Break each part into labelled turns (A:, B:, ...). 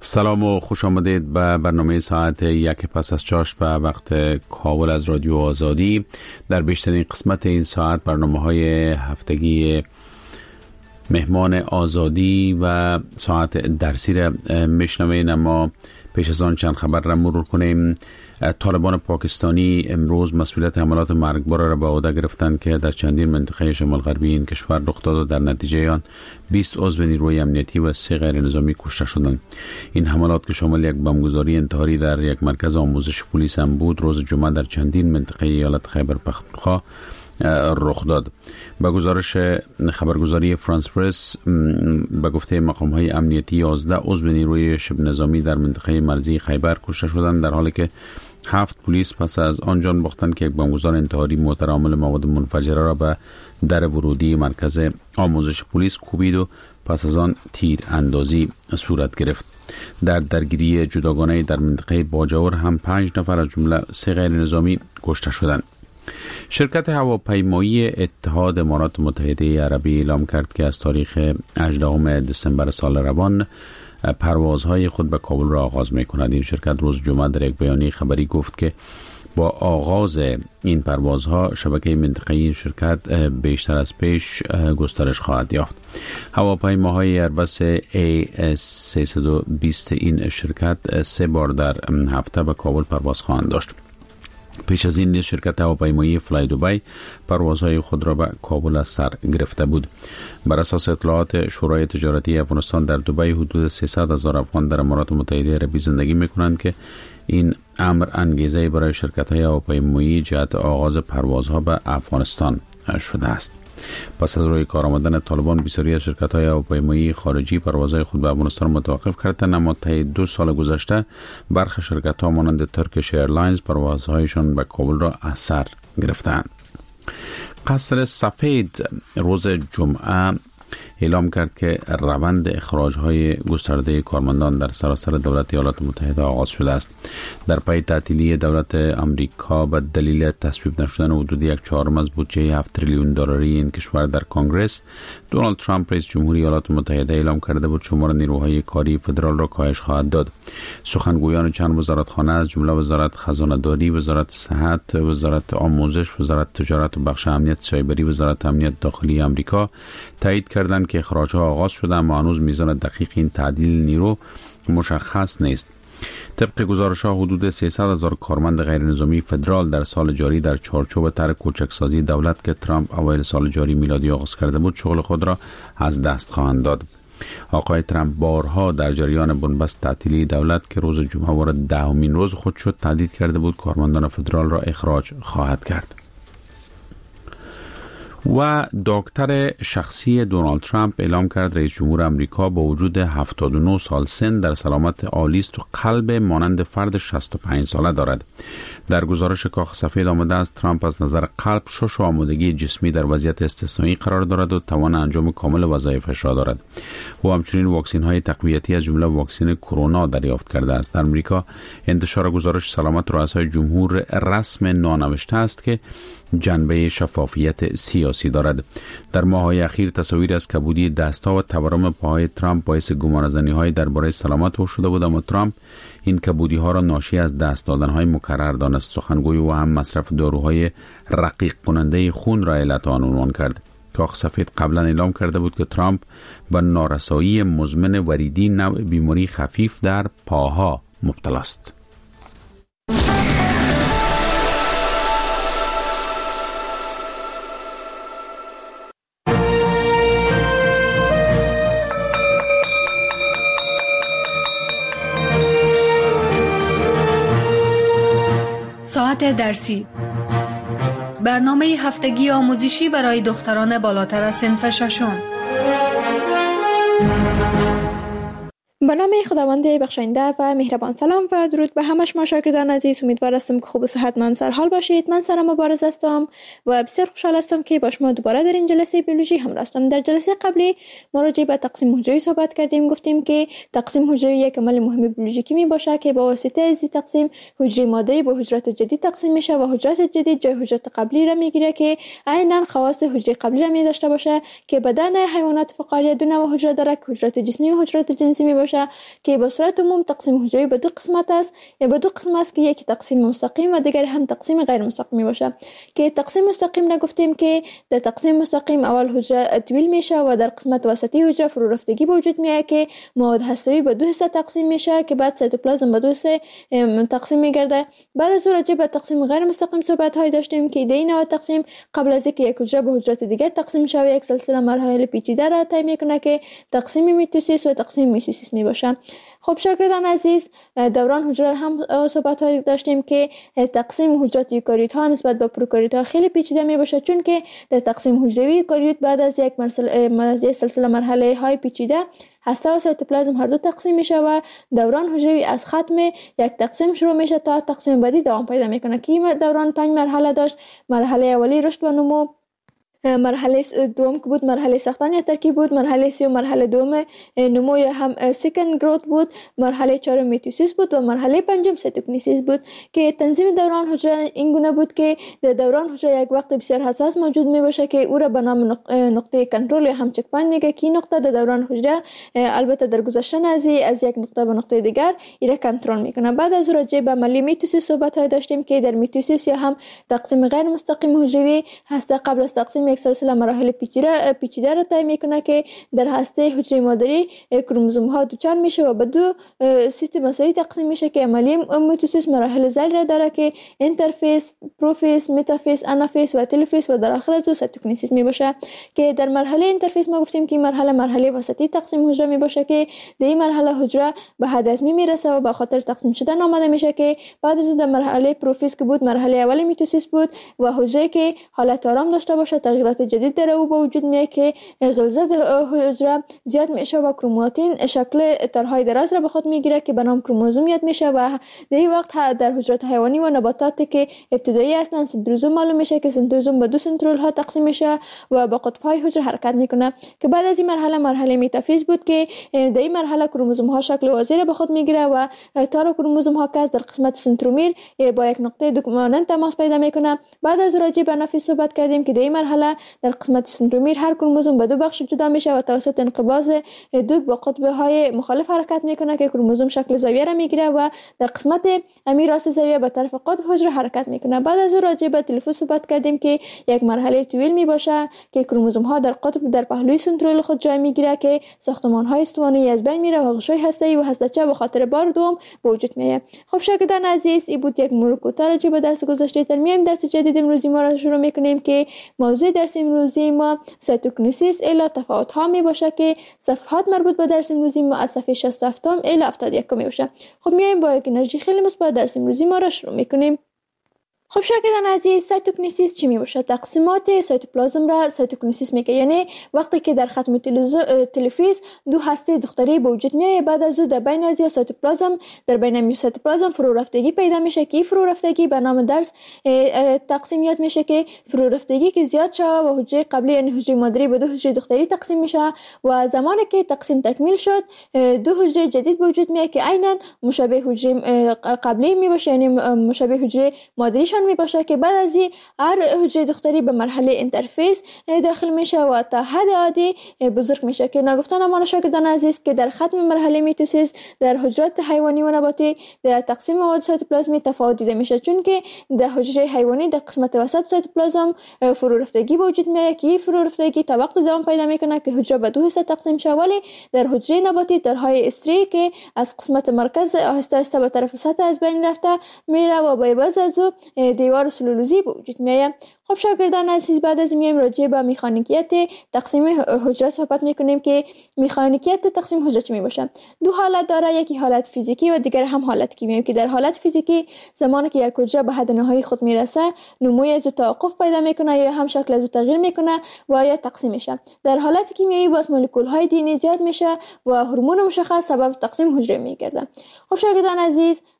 A: سلام و خوش آمدید به برنامه ساعت 1 پس از چاشت به وقت کابل از رادیو آزادی. در بیشترین قسمت این ساعت برنامه‌های هفتگی مهمان آزادی و ساعت درسی را میشنوید، اما پیش از آن چند خبر را مرور کنیم. طالبان پاکستانی امروز مسئولیت حملات مرگبار را به عهده گرفتند که در چندین منطقه شمال غربی این کشور رخ داد و در نتیجه آن 20 عضو نیروی امنیتی و 3 غیر نظامی کشته شدند. این حملات که شامل یک بمبگذاری انتحاری در یک مرکز آموزش پلیس هم بود، روز جمعه در چندین منطقه ایالت خیبر پختونخوا رخ داد. با گزارش خبرگزاری فرانس پرس، به گفته مقام‌های امنیتی 11 عضو نیروی شبه نظامی در منطقه مرزی خیبر کشته شدند، در حالی که 7 پلیس پس از آن جان باختند که یک بمبگذار انتحاری متحمل مواد منفجره را به در ورودی مرکز آموزش پلیس کوبید و پس از آن تیر اندازی صورت گرفت. در درگیری جداگانه در منطقه باجاور هم 5 نفر از جمله 3 غیر نظامی کشته شدند. شرکت هواپیمایی اتحاد امارات متحده عربی اعلام کرد که از تاریخ 18 دسامبر سال روان پروازهای خود به کابل را آغاز می‌کند. این شرکت روز جمعه در یک بیانیه خبری گفت که با آغاز این پروازها شبکه منطقه‌ای این شرکت بیشتر از پیش گسترش خواهد یافت. هواپیماهای ایربس A320 این شرکت 3 بار در هفته به کابل پرواز خواهند داشت. پیش از این شرکت هواپیمایی فلای دبی پروازهای خود را به کابل از سر گرفته بود. بر اساس اطلاعات شورای تجارتی افغانستان، در دبی حدود 300,000 افغان در امارات متحده عربی زندگی می‌کنند که این امر انگیزه برای شرکت‌های هواپیمایی جهت آغاز پروازها به افغانستان شده است. پس از روی کار آمدن طالبان، بسیاری از شرکت‌های هواپیمایی خارجی پروازهای خود به افغانستان متوقف کردند، اما طی 2 سال گذشته برخی شرکت‌ها مانند ترکیش ایرلاینز پروازهایشان به کابل را از سر گرفتند. قصر سفید روز جمعه اعلام کرد که روند اخراج‌های گسترده کارمندان در سراسر دولت ایالات متحده آغاز شده است. در پی تعطیلی دولت آمریکا به دلیل تصویب نشدن حدود 1/4 از بودجه 7 تریلیون دلاری این کشور در کنگره، دونالد ترامپ رئیس جمهوری ایالات متحده اعلام کرده بود شمار نیروهای کاری فدرال را کاهش خواهد داد. سخنگویان چند وزارتخانه از جمله وزارت خزانه‌داری، وزارت صحت، وزارت آموزش، وزارت تجارت و بخش امنیت سایبری، وزارت امنیت داخلی آمریکا تایید کردند که اخراج‌ها آغاز شده، اما هنوز میزان دقیق این تعدیل نیرو مشخص نیست. طبق گزارش‌ها حدود 300,000 کارمند غیر نظامی فدرال در سال جاری در چارچوب طرح کوچکسازی دولت که ترامپ اوایل سال جاری میلادی آغاز کرده بود شغل خود را از دست خواهند داد. آقای ترامپ بارها در جریان بنبست تعطیلی دولت که روز جمعه وارد 10مین روز خود شد تهدید کرده بود کارمندان فدرال را اخراج خواهد کرد. و دکتر شخصی دونالد ترامپ اعلام کرد رئیس جمهور آمریکا با وجود 79 سال سن در سلامت عالی است و قلب مانند فرد 65 ساله دارد. در گزارش کاخ سفید آمده است ترامپ از نظر قلب شش و آمادگی جسمی در وضعیت استثنایی قرار دارد و توان انجام کامل وظایفش را دارد. او همچنین واکسین های تقویتی از جمله واکسن کرونا دریافت کرده است. در آمریکا انتشار گزارش سلامت رؤسای جمهور رسم نانوشته است که جنبه شفافیت سیاسی دارد. در ماه‌های اخیر تصاویر از کبودی دست‌ها و تورم پاهای ترامپ باعث گمانه‌زنی‌های درباره سلامت او شده بود، اما ترامپ این کبودی‌ها را ناشی از دست دادن‌های مکرر دانست. سخنگوی او هم مصرف داروهای رقیق کننده خون را علت آن عنوان کرد. کاخ سفید قبلا اعلام کرده بود که ترامپ به نارسایی مزمن وریدی نوع بیماری خفیف در پاها مبتلا است.
B: ساعت درسی، برنامه هفتگی آموزشی برای دختران بالاتر از صنف ششم.
C: به نام خداوند بخشنده و مهربان. سلام و درود به همه شما شاگردان عزیز. امیدوار هستم که خوب و صحتمند سرحال باشید. من سارا مبارز هستم و بسیار خوشحال هستم که با شما دوباره در این جلسه بیولوژی همراه هستم. در جلسه قبلی ما راجع به تقسیم حجروی صحبت کردیم. گفتیم که تقسیم حجروی یک عمل مهم بیولوژیکی می باشه که با واسطه از این تقسیم حجره مادری به حجرات جدید تقسیم میشه و حجرات جدید جای حجرات قبلی را میگیره که عیناً خواص حجره قبلی را می داشته باشه که بدن حیوانات فقاریه دو نوع حجره داره که حجرات جسمی و حجرات جنسی می باشه میشه که به صورت عموم تقسیم حجروی به دو قسمت است. به دو قسم است که یکی تقسیم مستقیم و دیگر هم تقسیم غیر مستقیم باشه. که تقسیم مستقیم نگفتیم که در تقسیم مستقیم اول حجره طویل میشه و در قسمت وسطی حجره فرو رفتگی به وجود میاد که مواد هسته‌ای به دو حصه تقسیم میشه که بعد سایتوپلازم به دو حصه تقسیم میگرده. بعد از راجع به تقسیم غیر مستقیم صحبت های داشتیم که ایده نوع تقسیم قبل از اینکه یک حجره به حجرات دیگر تقسیم شود یک سلسله مراحل پیچیده را طی میکنه که تقسیم میتوسیس و تقسیم میتوسیس میباشه. خب شاگردان عزیز، دوران حجره هم صحبت های داشتیم که تقسیم حجرات یوکاریوت ها نسبت به پروکاریوت ها خیلی پیچیده میباشه، چون که در تقسیم حجروی یوکاریوت بعد از یک سلسله مرحله های پیچیده هسته و سایتوپلازم هر دو تقسیم میشه و دوران حجروی از ختم یک تقسیم شروع میشه تا تقسیم بعدی دوام پیدا میکنه که این دوران 5 مرحله داشت. مرحله اولی رشد و نمو، مرحله دوم که بود مرحله ساختن یا ترکیب بود، مرحله سوم مرحله دوم نمو یا هم سیکند گروت بود، مرحله چهارم میتوسیس بود و مرحله پنجم سایتوکینیسیس بود. که تنظیم دوران حجره این گونه بود که در دوران حجره یک وقت بسیار حساس موجود می باشه که او را به نام نقطه کنترل یا هم چک پوینت میگه که این نقطه در دوران حجره البته در گذشتن از یک نقطه به نقطه دیگر این را کنترل میکنه. بعد از راجع به عملی میتوسیس صحبت های داشتیم که در میتوسیس یا هم تقسیم غیر مستقیم حجروی هسته قبل از تقسیم یک سلسله مراحل پیچیده را طی میکنه که در هسته حجره مادری کروموزوم ها دوچار میشه و به دو سیستم مساوی تقسیم میشه که عملی میتوسیس مراحل ذیل را داره که اینترفیس، پروفیس، متافیس، آنافیس و تلوفیس و در آخر از او سایتوکینیسیس میباشه. که در مرحله اینترفیس ما گفتیم که مرحله وسطی تقسیم حجره میباشه که در این مرحله حجره به حد ازمی میرسه و به خاطر تقسیم شدن آماده میشه. که بعد از اون در مرحله پروفیس که بود مرحله اولی میتوسیس بود و حجره که حالت آرام داشته باشه تغییرات جدید در او به وجود میاد که غلظت حجره زیاد میشه و کروماتین شکل تارهای دراز را به خود میگیره که به نام کروموزوم یاد میشه و در این وقت در حجرات حیوانی و نباتاتی که ابتدایی هستن سنتروزوم معلوم میشه که سنتروزوم به دو سنترول ها تقسیم میشه و با قطب‌های حجره حرکت میکنه. که بعد از این مرحله متافیز بود که در این مرحله کروموزوم ها شکل واضح را به خود میگیره و تار کروموزوم ها که در قسمت سنترومیر با یک نقطه دومانند تماس پیدا میکنه. بعد از راجع به آنافیز صحبت کردیم که در این مرحله در قسمت سنترومیر هر کروموزوم به دو بخش جدا میشه و توسط انقباض دوگ با قطب‌های مخالف حرکت میکنه که کروموزوم شکل زاویه را میگیره و در قسمت راست زاویه به طرف قطب حجره حرکت میکنه. بعد از راجع به تلفوز صحبت کردیم که یک مرحله طویل میباشه که کروموزوم ها در قطب در پهلوی سنترول خود جای میگیره که ساختمان های استوانه‌ای از بین میره و غشای هسته‌ای و هسته‌چه به خاطر بار دوم به وجود میاد. خب شاگردان عزیز، این بود یک مرور راجع به درس گذشته. در میایم درس جدید امروزی ما را شروع میکنیم که موضوع درس امروزی ما سایتوکینیسیس الی تفاوت ها می باشه که صفحات مربوط به درس امروزی ما از صفحه 67 الی 71 می باشه. خب میایم با یک انرژی خیلی مثبت درس امروزی ما را شروع میکنیم. خب شاگردان عزیز، سایتوکینیسیس چی می باشه؟ تقسیمات سایتوپلازم را سایتوکینیسیس میگه. یعنی وقتی که در ختم تلفیز دو هسته دختری به وجود میاد، بعد از او در بین از یا سایتوپلازم در بین سایتوپلازم فرو رفتگی پیدا میشه که فرو رفتگی به نام درس تقسیمیات میشه که فرو رفتگی که زیاد شود و حجره قبلی یعنی حجره مادری به دو حجره دختری تقسیم میشه و زمانی که تقسیم تکمیل شد دو حجره جدید به وجود میاد که عیناً مشابه حجره قبلی می باشه، یعنی مشابه حجره مادری می باشه که بعد از این هر حجره دختری به مرحله اینترفیس داخل میشه و تا حد عادی بزرگ میشه. که نگفتن امان شاگردان عزیز که در ختم مرحله میتوسیس در حجرات حیوانی و نباتی در تقسیم مواد سایتوپلازمی تفاوت دیده میشه، چون که در حجره حیوانی در قسمت وسط سایتوپلازم فرو رفتگی به وجود میاد که فرو رفتگی تا وقت دوام پیدا میکنه که حجره به دو حصه تقسیم شه، ولی در حجره نباتی تارهای استری که از قسمت مرکز آهسته آهسته به طرف سطح از بین رفته میره و با عوض از او دیوار سلولوزی به وجود میاد. خب شاگردان عزیز، بعد از میایم راجع به مکانیکیت تقسیم حجره صحبت میکنیم که مکانیکیت تقسیم حجره چی میباشه. دو حالت داره، یکی حالت فیزیکی و دیگر هم حالت کیمیایی. که در حالت فیزیکی زمانی که یک حجره به حد نهایی خود میرسه نموی از توقف پیدا میکنه یا هم شکل از تغییر میکنه و یا تقسیم میشه. در حالت کیمیایی باز مولکول های دی زیاد میشه و هورمون مشخص سبب تقسیم حجره میگرده. خب شاگردان عزیز،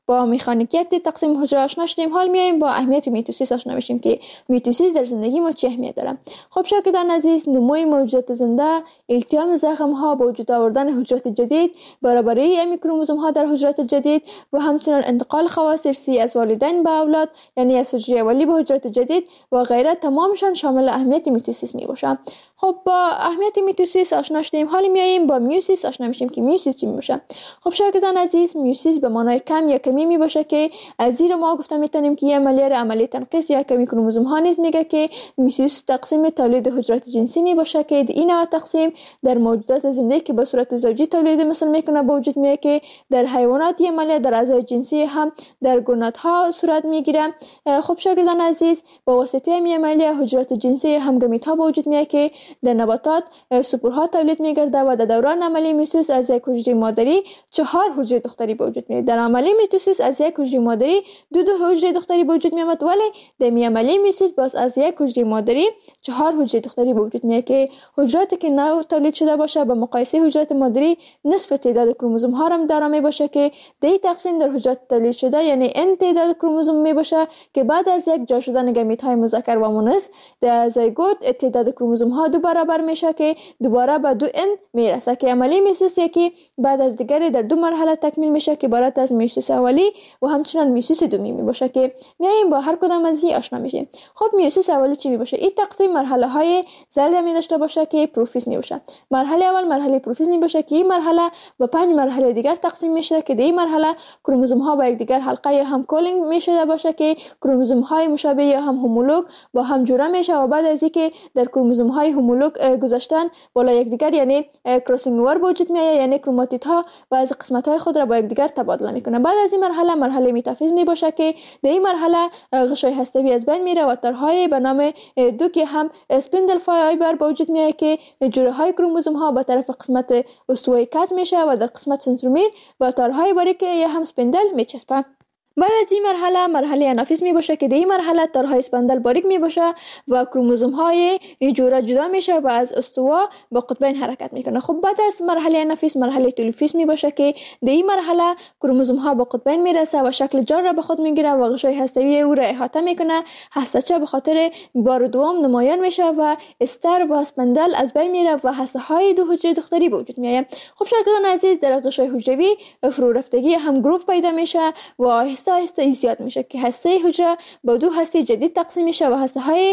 C: با مکانیکیت تقسیم حجره آشنا شدیم، حال میایم با اهمیت میتوسیس آشنا بشیم که میتوسیس در زندگی ما چه اهمیت داره. خب شاگردان عزیز، نموی موجودات زنده، التیام زخم ها، با وجود آوردن حجرات جدید، برابری امی کروموزوم ها در حجرات جدید و همچنین انتقال خواص ارثی از والدین به اولاد، یعنی از حجره اولی به حجرات جدید و غیره، تمامشان شامل اهمیت میتوسیس میباشه. خب با اهمیت میتوسیس آشنا شدیم، حالا میاییم با میوسیس آشنا میشیم که میوسیس چی میباشه. خب شاگردان عزیز، میوسیس به معنای کم یا کمی میباشه که از زیر ما گفته میتونیم که یه عملیه تنقیص یا کمی کروموزوم ها نیز میگه که میوسیس تقسیم تولید حجرات جنسی میباشه که این نوع تقسیم در موجودات زنده که به صورت زوجی تولید مثل میکنه به وجود میاد که در حیوانات یه عملیه در اعضای جنسی هم در گونه‌ها صورت میگیره. خب شاگردان عزیز، با واسطه این عملیه حجرات جنسی هم گمیت ها به وجود میاد که در نباتات سپورها تولید میگرده و در دوران عملیه میتوسیس از یک حجره مادری 4 حجره دختری به وجود میاد. در عملیه میتوسیس از یک حجره مادری 2 حجره دختری به وجود میاد، ولی در عملیه میتوسیس باز از یک حجره مادری 4 حجره دختری به وجود میاد که حجراتی که نو تولید شده باشه به مقایسه حجرات مادری نصف تعداد کروموزوم ها هم داره میباشه که در تقسیم در حجرات تولید شده یعنی n تعداد کروموزوم میباشه که بعد از یک جا شدن گمیت های مذکر و مؤنث در زایگوت تعداد کروموزوم ها 2 برابر میشه که دوباره به 2n میرسه که عملیه میتوسیس یکی بعد از دیگری در 2 مرحله تکمیل میشه که عبارت از میوسیس اولی و همچنین میوسیس دومی میباشه که میایم با هر کدام از این آشنا میشیم. خب میوسیس اولی چی میباشه؟ این تقسیم مرحله های زل می داشته باشه که پروفیز میباشه. مرحله اول مرحله پروفیز میباشه که این مرحله به 5 مرحله دیگر تقسیم میشه که در این مرحله کروموزوم ها با یکدیگر حلقه یا هم کولینگ میشه باشه که کروموزوم های مشابه یا هم هومولوگ با هم جوړه میشه و بعد از اینکه در کروموزوم های هومولوگ گذاشتن بالا یکدیگر یعنی کراسینگ اوور به وجود میاد، یعنی کروماتید ها بعضی قسمت های خود را با یکدیگر تبادله میکنه. بعد از این مرحله میتافیز میباشه که در این مرحله غشای هسته‌ای از بین میره و تارهای به نام دو که هم اسپندل فایبر به وجود میاد که جوره های کروموزوم ها به طرف قسمت استوایی کات میشه و در قسمت سنترومیر با تارهای باریک یا هم اسپندل میچسبه. بعد از این مرحله انافیز می باشه که در این مرحله تارهای اسپندل باریک می باشه و کروموزوم های جوره جدا میشه و از استوا به قطبین حرکت میکنه. خب بعد از مرحله انافیز مرحله تلوفیز می باشه که در این مرحله کروموزوم ها به قطبین میرسه و شکل جان را به خود میگیره و غشای هسته‌ای او را احاطه میکنه. هسته‌چه به خاطر بار دوم نمایان میشه و استر و اسپندل از بین میره و هسته های 2 حجره دختری به وجود میاد. خب شاگردان عزیز، در غشای حجروی فرو رفتگی هم گروه پیدا میشه و آهسته زیاد میشه که هسته حجره با 2 هسته جدید تقسیم میشه و هسته های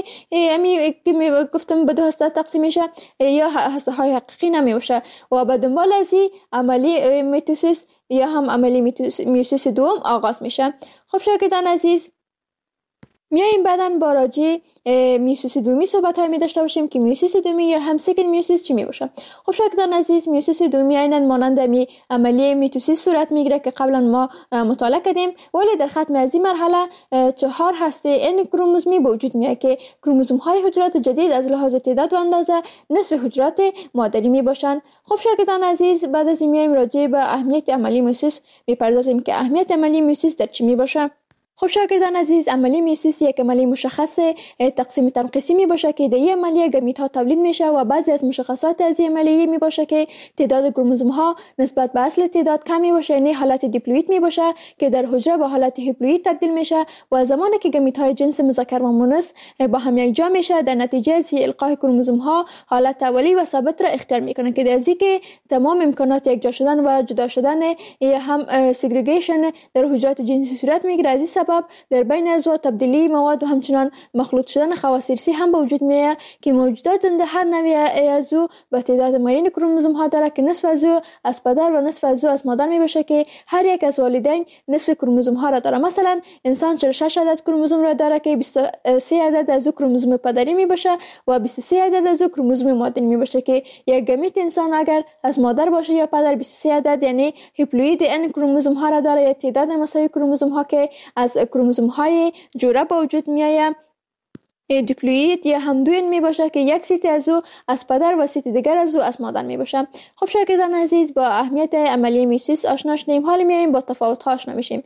C: که گفتم به 2 هسته تقسیم میشه یا هسته های حقیقی نمیشه و به دنبال از این عملی میتوسیس یا هم عملی میوسیس دوم آغاز میشه. خب شاگردان عزیز، میایم بعدن با راجع میوسیس دومی صحبت های می داشته باشیم که میوسیس دومی یا هم سکند میوسیس چی می باشه. خب شاگردان عزیز، میوسیس دومی عیناً مانند عملیه میتوسیس صورت میگیره که قبلا ما مطالعه کردیم، ولی در ختم از این مرحله 4 هسته n کروموزومی به وجود میاد که کروموزوم های حجرات جدید از لحاظ تعداد و اندازه نصف حجرات مادری می باشن. خب شاگردان عزیز، بعد از این میایم راجع به اهمیت عملی میوسیس میپردازیم که اهمیت عملی میوسیس در چی می باشه. خب شاگردان عزیز، عملیه میوسیس یک عملیه مشخص تقسیم تنقیصی می باشه که در این عملیه گمیت ها تولید میشه و بعضی از مشخصات از این عملیه می باشه که تعداد کروموزوم ها نسبت به اصل تعداد کم می باشه، یعنی حالت دیپلوید می باشه که در حجره به حالت هیپلوید تبدیل میشه و زمانی که گمیت های جنس مذکر و مؤنث با هم یکجا میشه در نتیجه از القای کروموزوم ها حالت اولی و ثابت را اختیار میکنه که در ذیل که تمام امکانات یکجا شدن و جدا شدن یا هم سگریگیشن در حجرات جنسی صورت میگیره. از این سبب در بین اعضا تبدیلی مواد و همچنان مخلوط شدن خواص ارثی هم به وجود میاد که موجودات زنده هر نوع عضو به تعداد معین کروموزوم ها داره که نصف عضو از پدر و نصف عضو از مادر می باشه که هر یک از والدین نصف کروموزوم ها را داره. مثلا انسان 46 عدد کروموزوم را داره که 23 عدد از کروموزوم پدری می باشه و 23 عدد از کروموزوم مادری می باشه که یک گمیت انسان اگر از مادر باشه یا پدر 23 عدد یعنی هیپلوید n کروموزوم ها را داره یا تعداد مساوی کروموزوم ها که از کروموزوم های جوره با وجود میآید. دیپلوید یا هم دوین می باشه که یک سیت از او از پدر و سیت دیگر از او از مادر می باشه. خب شاگردان عزیز، با اهمیت عملی میوسیس آشنا شدیم، حالا میایم با تفاوت ها آشنا میشیم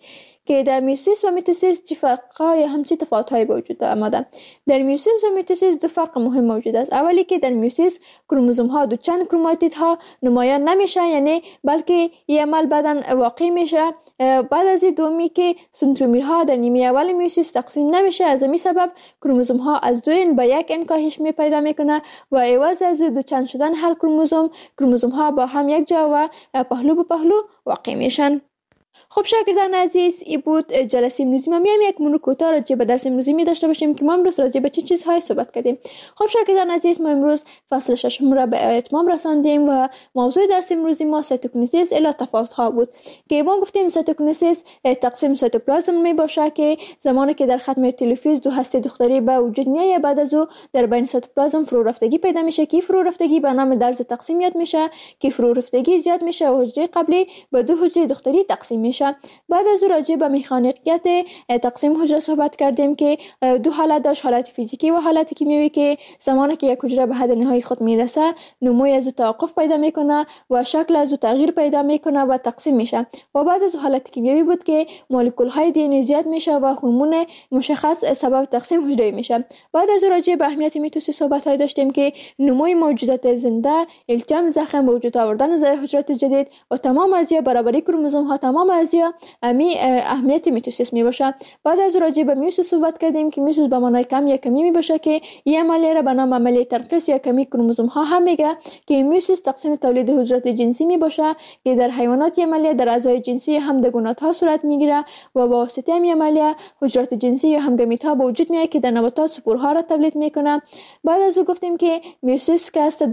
C: که در میوسیس و میتوسیس چه فرق‌های هم چه تفاوت‌هایی وجود آمده. در میوسیس و میتوسیس دو فرق مهم موجود است. اولی که در میوسیس کروموزوم‌ها دو چند کروماتیدها نمایان نمیشه، یعنی بلکه این عمل بعداً واقع میشه. بعد از این دومی که سنترومیرها در نیمه اول میوسیس تقسیم نمیشه، از همین سبب کروموزوم‌ها از 2 به 1 کاهش پیدا میکنه و عوض از دو چند شدن هر کروموزوم‌ها با هم یک جا و پهلو به پهلو واقع میشن. خب شاگردان عزیز، این بود جلسه امروزی. ما میایم یک مرور کوتاه راجع به درس امروزی می داشته باشیم که ما امروز راجع به چه چیزهای صحبت کردیم. خب شاگردان عزیز، ما امروز فصل 6 را به اتمام رساندیم و موضوع درس امروزی ما سایتوکینیزیس الی تفاوت‌ها بود که ما گفتیم سایتوکینیزیس تقسیم سایتوپلازم می باشه که زمانی که در ختم تلوفیز دو هسته دختری به وجود میاد، بعد از او در بین سایتوپلازم فرو رفتگی پیدا میشه که فرو رفتگی به نام درز تقسیم یاد میشه که فرو رفتگی زیاد میشه و حجره قبلی به دو حجره دختری تقسیم میشه. بعد از راجع به مکانیکیت تقسیم حجره صحبت کردیم که دو حالت داشت، حالت فیزیکی و حالت کیمیایی، که زمانی که یک حجره به حد نهایی خود میرسه نموی از او توقف پیدا میکنه و شکل از او تغییر پیدا میکنه و تقسیم میشه. و بعد از حالت کیمیایی بود که مولکول های دی ان زیاد میشه و هورمون مشخص سبب تقسیم حجره میشه. بعد از راجع به اهمیت میتوسیس صحبت های داشتیم که نموی موجودات زنده، التیام زخم، به وجود آوردن حجرات جدید و تمام ازیا برابری کروموزوم ها، تمام ازیا اهمیت میتوسیس می باشه. بعد از راجع به میوسیس صحبت کردیم که میوسیس به معنای کم یا کمی می باشه که این عملیه را به نام عملیه تنقیص یا کمی کروموزوم ها هم میگه که میوسیس تقسیم تولید حجرات جنسی می باشه که در حیوانات عملیه در اعضای جنسی همدگونات ها صورت میگیره و با واسطه این عملیه حجرات جنسی یا همگامیت ها به وجود میاد که در نباتات سپورها را تولید میکنه. بعد از او گفتیم که میوسیس که است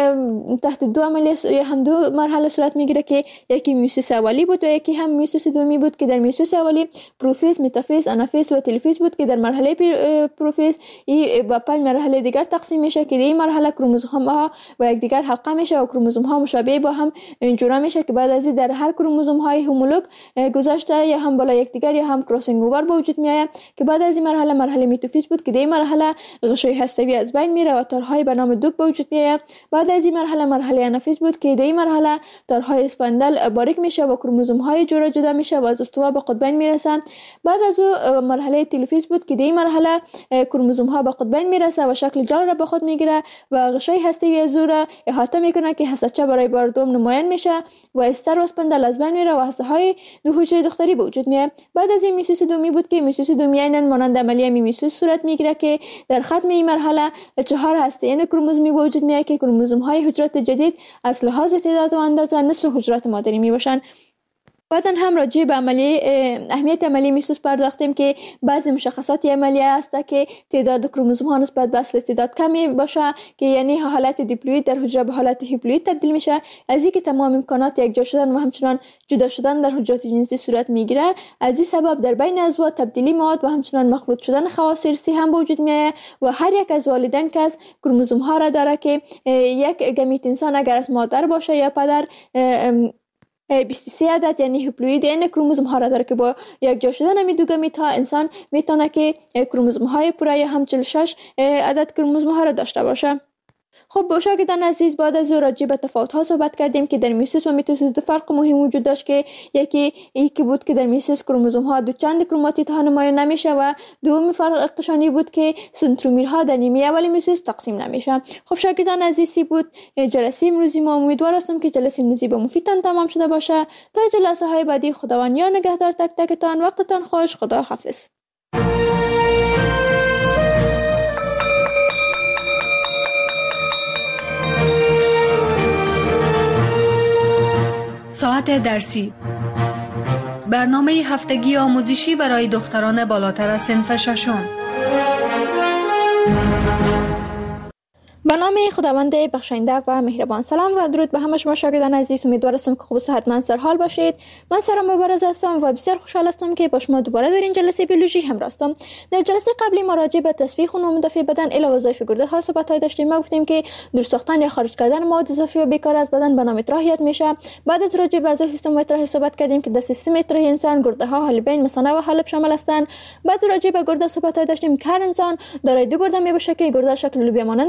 C: تحت دو عملیه یا هم دو مرحله صورت میگیره که یکی میوسیس اولی بود و یکی هم میوسیس دومی بود که در میوسیس اولی پروفیز، متافیز، آنافیز و تلفیز بود که در مرحله پروفیز با 5 مرحله دیگر تقسیم میشه که در این مرحله کروموزوم ها و یکدیگر حلقه میشه و کروموزوم ها مشابه با هم جورا میشه که بعد از این در هر کروموزوم های هومولوگ گذاشته یا هم بالا یکدیگر یا هم کراسینگ اوور به وجود میاد که بعد از این مرحله میتوفیز بود که در این مرحله غشای هسته‌ای از بین میره و تارهای به نام دوک به وجود میاد. بعد از این مرحله آنافیز بود که در این مرحله تارهای اسپاندل باریک میشه و کروموزوم های جورا جدا میشه و از استوا به قطبین میرسن. بعد از او مرحله تلفیز بود که در این مرحله کروموزوم ها به قطبین میرسه و شکل جال را به خود میگیره و غشای هسته‌ای از او را احاطه میکنه که هسته‌چه برای بار دوم نمایان میشه و استر و اسپاندل از بین میره و هسته های دو حجره دختری به وجود میاد. بعد از این میوسیس دومی بود که میوسیس دومی عیناً مانند عملیه میوسیس صورت میگیره که در ختم این مرحله 4 هسته یعنی کروموزومی به وجود میاد که کروموزوم های حجرات جدید از لحاظ تعداد و اندازه نصف حجرات مادری میباشن. بعداً هم راجع به اهمیت عملیه میوسیس پرداختیم که بعضی مشخصات عملیه هست که تعداد کروموزوم ها نسبت به اصل تعداد کمی باشه که یعنی حالت دیپلوید در حجره به حالت هیپلوید تبدیل میشه. از اینکه تمام امکانات یک جا شدن و همچنان جدا شدن در حجرات جنسی صورت میگیره، از این سبب در بین عضو تبدیلی مواد و همچنان مخلوط شدن خواص ارثی هم به وجود میاد و هر یک از والدین که از کروموزوم ها را داره که یک گمیت انسان اگر از مادر باشه یا پدر 23 عدد یعنی هیپلوید این کروموزوم ها را داره که با یک جا شدن همی دو گمیت ها انسان میتونه که کروموزوم های پوره یا هم 46 عدد کروموزوم ها را داشته باشه. خب شاگردان عزیز، بعد از راجع به تفاوت ها صحبت کردیم که در میوسیس و میتوسیس دو فرق مهم وجود داشت که یکی بود که در میوسیس کروموزوم ها دو چند کروماتید ها نمایان نمیشه و دومی فرقشانی بود که سنترومیرها در نیمه اول میوسیس تقسیم نمیشه. خب شاگردان عزیزی بود جلسه امروزی ما. امیدوار هستم که جلسه امروزی به مفیدتان تمام شده باشه. تا جلسه های بعدی خداوند یار نگهدار تک تکتان. وقتتان خوش. خدا حافظ.
B: ساعت درسی، برنامه هفتگی آموزشی برای دختران بالاتر از صنف ششم.
C: به نام خداوند بخشنده و مهربان. سلام و درود به همه شما شاگردان عزیز. امیدوار هستم که خوب و صحتمند سرحال باشید. من سارا مبارز هستم و بسیار خوشحال هستم که با شما دوباره در این جلسه بیولوژی همراه هستم. در جلسه قبلی ما راجع به تصفیه خون و مدافع بدن الی وظایف گرده ها صحبت داشتیم. ما گفتیم که درست ساختن یا خارج کردن مواد اضافی و بیکار از بدن به نام اطراحیات میشه. بعد از راجع به اعضای سیستم اطراحی صحبت کردیم که در سیستم اطراحی انسان گرده ها، حالبین، مثانه و حالب شامل هستند. بعد راجع به گرده صحبت داشتیم که هر انسان دارای دو گرده میباشه که گرده شکل لوبیا مانند داره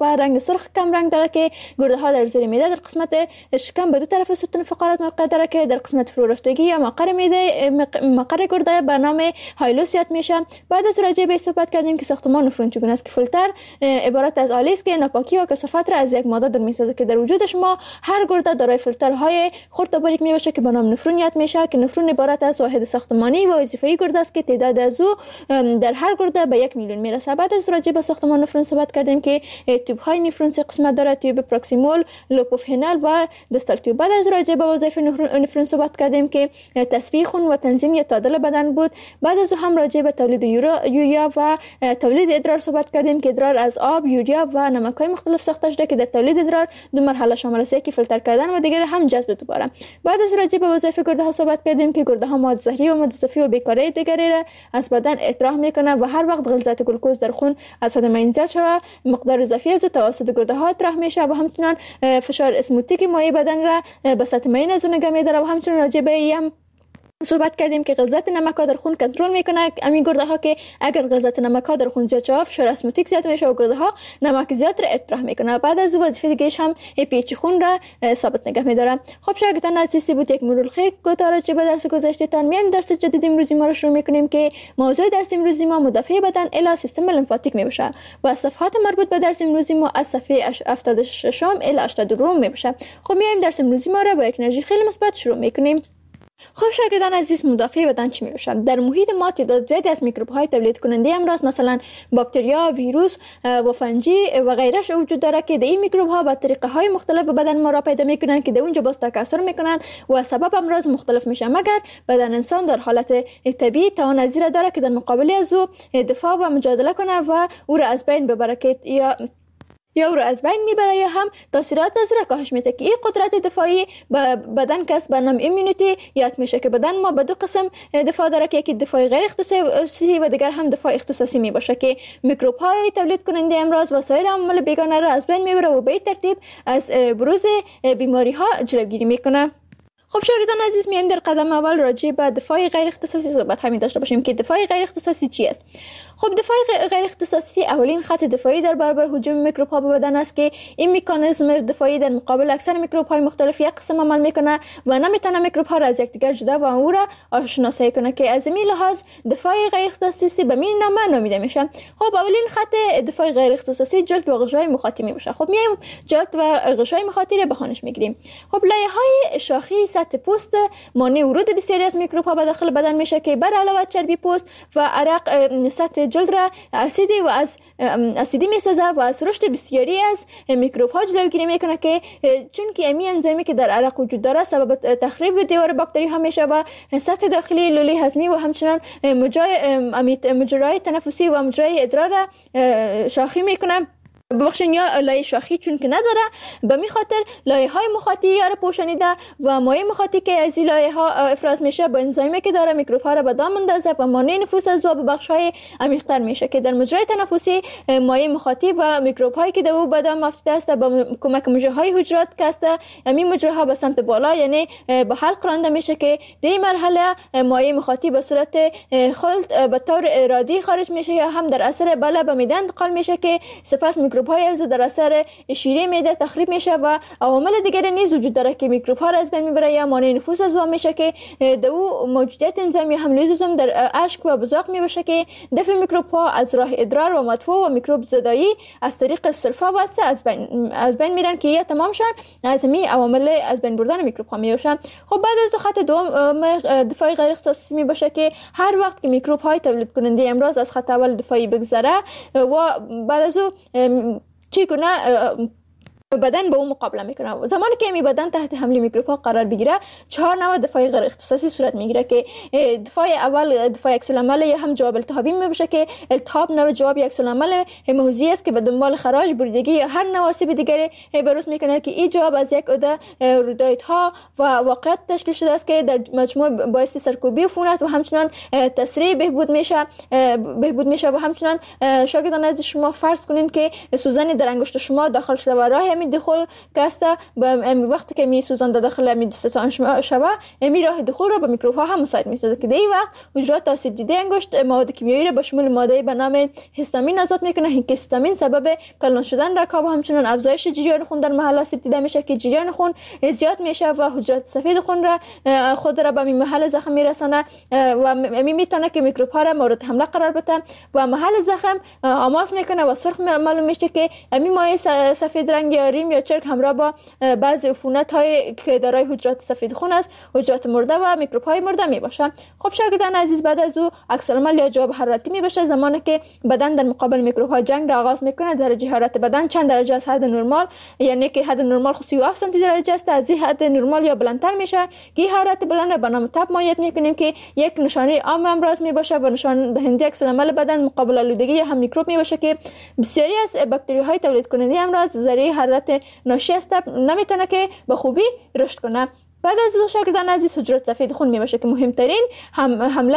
C: و رنگ سرخ کم رنگ داره که گرده ها در زیر معده در قسمت شکم به دو طرف ستون فقرات موقع داره که در قسمت فرو رفتگی یا مقر معده مقر گرده به نام هایلوس یاد میشه. بعد از راجع به صحبت کردیم که ساختمان نفرون چگونه است که فیلتر عبارت از آله است که ناپاکی و کثافت را از یک ماده دور میسازه که در وجود شما هر گرده دارای فیلترهای خرد و باریک میباشه که به نام نفرون یاد میشه که نفرون عبارت از واحد ساختمانی و وظیفه‌ای گرده است که تعداد از او در هر گرده به 1 میلیون میرسه. بعد از راجع به ساختمان نفرون صحبت کردیم که تیوب های نفرون سه قسمت داره: تیوب پروکسیمال، لوپوفینال و دستال تیوب. بعد از راجع به وظایف نفرون صحبت کردیم که تصفیه خون و تنظیم یا تعادل بدن بود. بعد از هم راجع به تولید یوریا و تولید ادرار صحبت کردیم که ادرار از آب، یوریا و نمک‌های مختلف ساخته شده که در تولید ادرار دو مرحله شامل است: یکی فیلتر کردن و دیگر هم جذب دوباره. بعد از راجع به وظایف گرده ها صحبت کردیم که گرده ها مواد زهری و مواد اضافی و بیکاری دیگری را از بدن اطراح میکنه و هر وقت غلظت گلوکوز در خون از حد معین زیاد شود مقدار اضافی از توسط گرده ها اطراح میشه و همچنین فشار اسموتیک مایع بدن را به سطح معین از اون نگه میداره. و همچنین راجع به صحبت کردیم که غلظت نمک ها در خون کنترل میکنه همین گرده ها که اگر غلظت نمک ها در خون زیاد شود فشار اسموتیک زیاد میشه و گرده ها نمک زیاد را اطراح میکنه. بعد از وظیفه دیگه‌اش هم پیچ خون را ثابت نگه میداره. خب شاگردان عزیز، بود یک مرور خیر کوتاه راجع به درس گذشته‌تان. میایم درس جدید امروزی ما رو شروع میکنیم که موضوع درس امروزی ما مدافع بدن الی سیستم لمفاتیک میباشه و صفحات مربوط به درس امروزی ما از صفحه 76 الی 82 میباشه. خب میایم درس امروزی ما رو با یک انرژی خیلی مثبت شروع میکنیم. خب شاگردان عزیز، مدافع بدن چی میباشه؟ در محیط ما تعداد زیادی از میکروب های تولید کننده امراض مثلا باکتریا، ویروس و فنجی و غیرش وجود داره که این میکروب ها به طریقه های مختلف به بدن ما را پیدا میکنن که در اونجا باز تکثر میکنن و سبب امراض مختلف میشه، مگر بدن انسان در حالت طبیعی توان از این داره که در مقابل از او دفاع و مجادله کنه و او را از بین ببره که یا او را از بین میبره یا هم تاثیرات از را کاهش میده که این قدرت دفاعی بدن کس به نام ایمونیتی یاد میشه که بدن ما به دو قسم دفاع داره که یکی دفاع غیر اختصاصی و دیگر هم دفاع اختصاصی میباشه که میکروب های تولید کننده امراض و سایر عوامل بیگانه را از بین میبره و به این ترتیب از بروز بیماری ها جلوگیری میکنه. خب شاگردان عزیز، میایم در قدم اول راجع به دفاع غیر اختصاصی صحبت همین داشته باشیم که دفاع غیر اختصاصی چی است. خب دفاع غیر اختصاصی اولین خط دفاعی در برابر هجوم میکروب ها به بدن است که این مکانیزم دفاعی در مقابل اکثر میکروب های مختلف یک قسم عمل میکنه و نمیتونه میکروب ها را از یکدیگر جدا و او را شناسایی کنه که از این لحاظ دفاع غیر اختصاصی به این نام نامیده میشه. خب اولین خط دفاع غیر اختصاصی جلد و غشای مخاطی میشه. خب میایم جلد و غشای مخاطی را بهانش میگیریم. خب لایه های شاخی سطح پوست مانع ورود بسیاری از میکروب ها به داخل بدن میشه که بر علاوه چربی پوست و عرق سطح جلد را اسیدی میسازه و از رشد بسیاری از میکروب ها جلوگیری میکنه که چون که امی انزیمی که در عرق وجود داره سبب تخریب دیوار باکتری ها میشه و سطح داخلی لوله هضمی و همچنین مجرای تنفسی و مجرای ادرار را شاخی میکنه. ببخشید یا لایه شاخی چون که نداره به می خاطر لایه های مخاطی یا را پوشانیده و مایع مخاطی که از این لایه ها افراز میشه با انزیمی که داره میکروب ها را به دام اندازه و مانع نفوذ از او به بخش های عمیق‌تر میشه که در مجرای تنفسی مایع مخاطی و میکروب هایی که در او به دام افتاده است با کمک مجرای های حجرات که است همین مجراها به سمت بالا یعنی به حلق رانده میشه که در این مرحله مایع مخاطی به صورت خلط به طور ارادی خارج میشه یا هم در اثر بالا به معده انتقال میشه که سپس میکروب های از در اثر شیره معده تخریب میشه و عوامل دیگری نیز وجود داره که میکروب ها را از بین میبره یا مانع نفوذ از او میشه که در او موجودیت انزیم یا هم لیزوزوم در اشک و بزاق میباشه که دفع میکروب ها از راه ادرار و مدفوع و میکروب زدایی از طریق سلفا واسه از بین میرن که یا تمام شن از می عوامل از بین بردن میکروب ها میباشن. خب بعد از خط دوم دفاع غیر اختصاصی میباشه که هر وقت که میکروب های تولید کننده امراض از خط اول دفاعی بگذره و بعد از او چگونه بدن با اون مقابله میکنه. زمانی که می بدن تحت حمله میکروب ها قرار بگیره 4 نوع دفاع غیر اختصاصی صورت میگیره که دفاع اول دفاع عکس العمل یا هم جواب التهابی میشه که التهاب نوع جواب عکس العمل هموزی است که به دنبال خراج بریدگی یا هر نوع آسیب دیگری بروز میکنه که این جواب از یک عده رودایت‌ها و واقعیت تشکیل شده است که در مجموع باعث سرکوبی عفونت و همچنین تسریع بهبود میشه و همچنین شاگردان از شما فرض کنین که سوزنی در انگشت شما داخل شده و راه می دخول که است وقتی که می سوزانده داخل می دستان شوه می راه دخول را به میکروب ها هم مساعد می سازد که در این وقت حجرات آسیب دیده انگشت مواد کیمیایی را به شمول ماده به نام هیستامین آزاد میکنه که هیستامین سبب کلان شدن رکاب و همچنین افزایش جریان خون در محل آسیب دیده میشه که جریان خون زیاد میشه و حجرات سفید خون را خود را به محل زخم میرسانه و میتونه که میکروب ها را مورد حمله قرار بده و محل زخم آماس میکنه و سرخ معلوم میشه که این مایع سفید رنگ یا ریم یا چرک همراه با بعضی عفونت های که دارای حجرات سفید خون است حجرات مرده و میکروب های مرده میباشه. خب شاگردان عزیز بعد از او عکس العمل یا جواب حرارتی میباشه زمانی که بدن در مقابل میکروب ها جنگ را آغاز میکنه. درجه حرارت بدن چند درجه از حد نرمال یعنی که حد نرمال 37 سانتی درجه است از این حد نرمال یا بلندتر میشه که حرارت بلند را به نام تب مایع میکنیم که یک نشانه عام امراض میباشه و نشان دهنده عکس العمل بدن مقابل آلودگی یا هم میکروب میباشه که بسیاری از باکتری های تولید کننده امراض ذریعه حرارت ناشی از تب نمیتونه که به خوبی رشد کنه. بعد از او شاگردان عزیز حجرات سفید خون میباشه که مهمترین حمله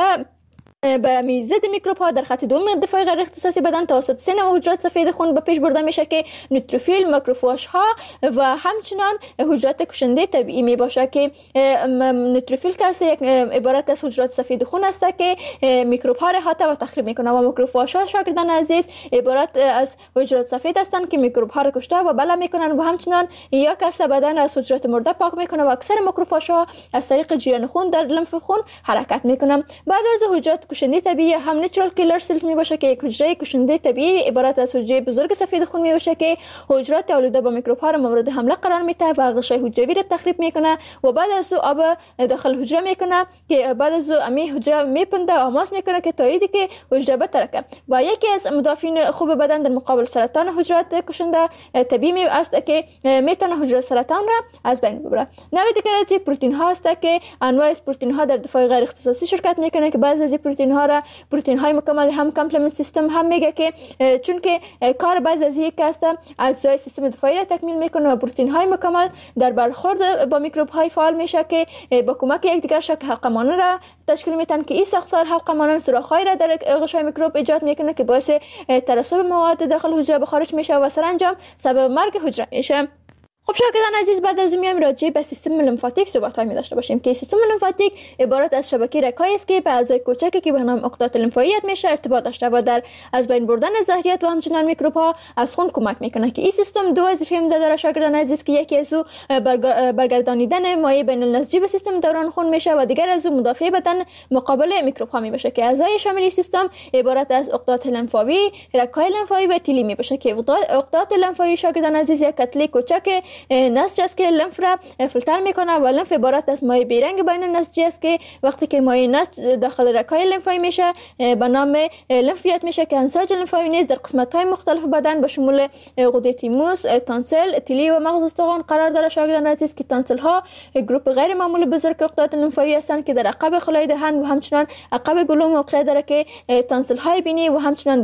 C: به میزد میکروب ها در خط دوم دفاع غیر اختصاصی بدن توسط سه نوع حجرات سفید خون به پیش برده میشه که نوتروفیل، ماکروفاژ ها و همچنان حجرات کشنده طبیعی می باشه که نوتروفیل که یک عبارت از حجرات سفید خون است که میکروب ها را احاطه و تخریب میکنه و ماکروفاژ ها شاگردان عزیز عبارت از حجرات سفید هستند که میکروب ها را کشته و بلا میکنن و همچنان یک کس بدن از حجرات مرده پاک میکنه و اکثر ماکروفاژ ها از طریق جریان خون در لنف خون حرکت میکنن. بعد از حجرات کشنده طبیعی هم نیچرال کیلر سلز می باشه که یک حجره کشنده طبیعی عبارت از حجره بزرگ سفید خون می باشه که حجرات آلوده با میکروب ها را مورد حمله قرار میده و غشای حجروی را تخریب میکنه و بعد از او آب داخل حجره میکنه که بعد از او امی حجره میپنده و آماس میکنه که تاییدی که حجره بترکه و یکی از مدافعین خوب بدن در مقابل سرطان حجرات کشنده طبیعی است که میتونه حجره سرطان را از بین ببره. نوع دیگر از پروتئین ها است که انواع از پروتئین ها در دفاع غیر اختصاصی شرکت میکنه که بعضی از پروتئین ها را پروتئین های مکمل هم کامپلمنت سیستم هم میگه که چون که کار بعضی از یک است اجزای سیستم دفاعی را تکمیل میکنه و پروتئین های مکمل در برخورد با میکروب های فعال میشه که با کمک یکدیگر شکل حلقه مانند را تشکیل میدن که این ساختار حلقه مانند سوراخ های را در غشای میکروب ایجاد میکنه که باعث ترسب مواد داخل حجره به خارج میشه و سرانجام سبب مرگ حجره میشه. خب شاگردان عزیز بعد از میام راجع به سیستم لمفاتیک صحبت می داشته باشیم که سیستم لمفاتیک عبارت از شبکه رگ‌هایی است که به اعضای کوچکی که به نام عقدات لمفاویت میشه ارتباط داشته و در از بین بردن زهریات و همچنین میکروب ها از خون کمک میکنه که این سیستم دو وظیفه داره شاگردان عزیز که یکی از او برگردانیدن مایع بین النسجی به سیستم دوران خون میشه و دیگر از او مدافع بدن مقابل میکروب ها میشه که اعضای شامل این سیستم عبارت از عقدات لمفاوی، رگ‌های لمفاوی و تیلی میشه که عقدات لمفاوی شاگردان عزیز یک کتله کوچک نسج است که لنف را فیلتر میکنه و لنف عبارت از مایع بیرنگ بین النسجی است که وقتی که مایع نسج داخل رگ‌های لمفاوی میشه به نام لمفیت میشه که انساج لمفاوی نیز در قسمت‌های مختلف بدن به شمول غده تیموس، تانسل، تیلی و مغز استخوان قرار داره شاگردان عزیز که تانسل ها گروپ غیر معمول بزرگ عقدات لمفاوی هستند که در عقب خلای دهن و همچنین عقب گلو موقع داره که تانسل های بینی و همچنین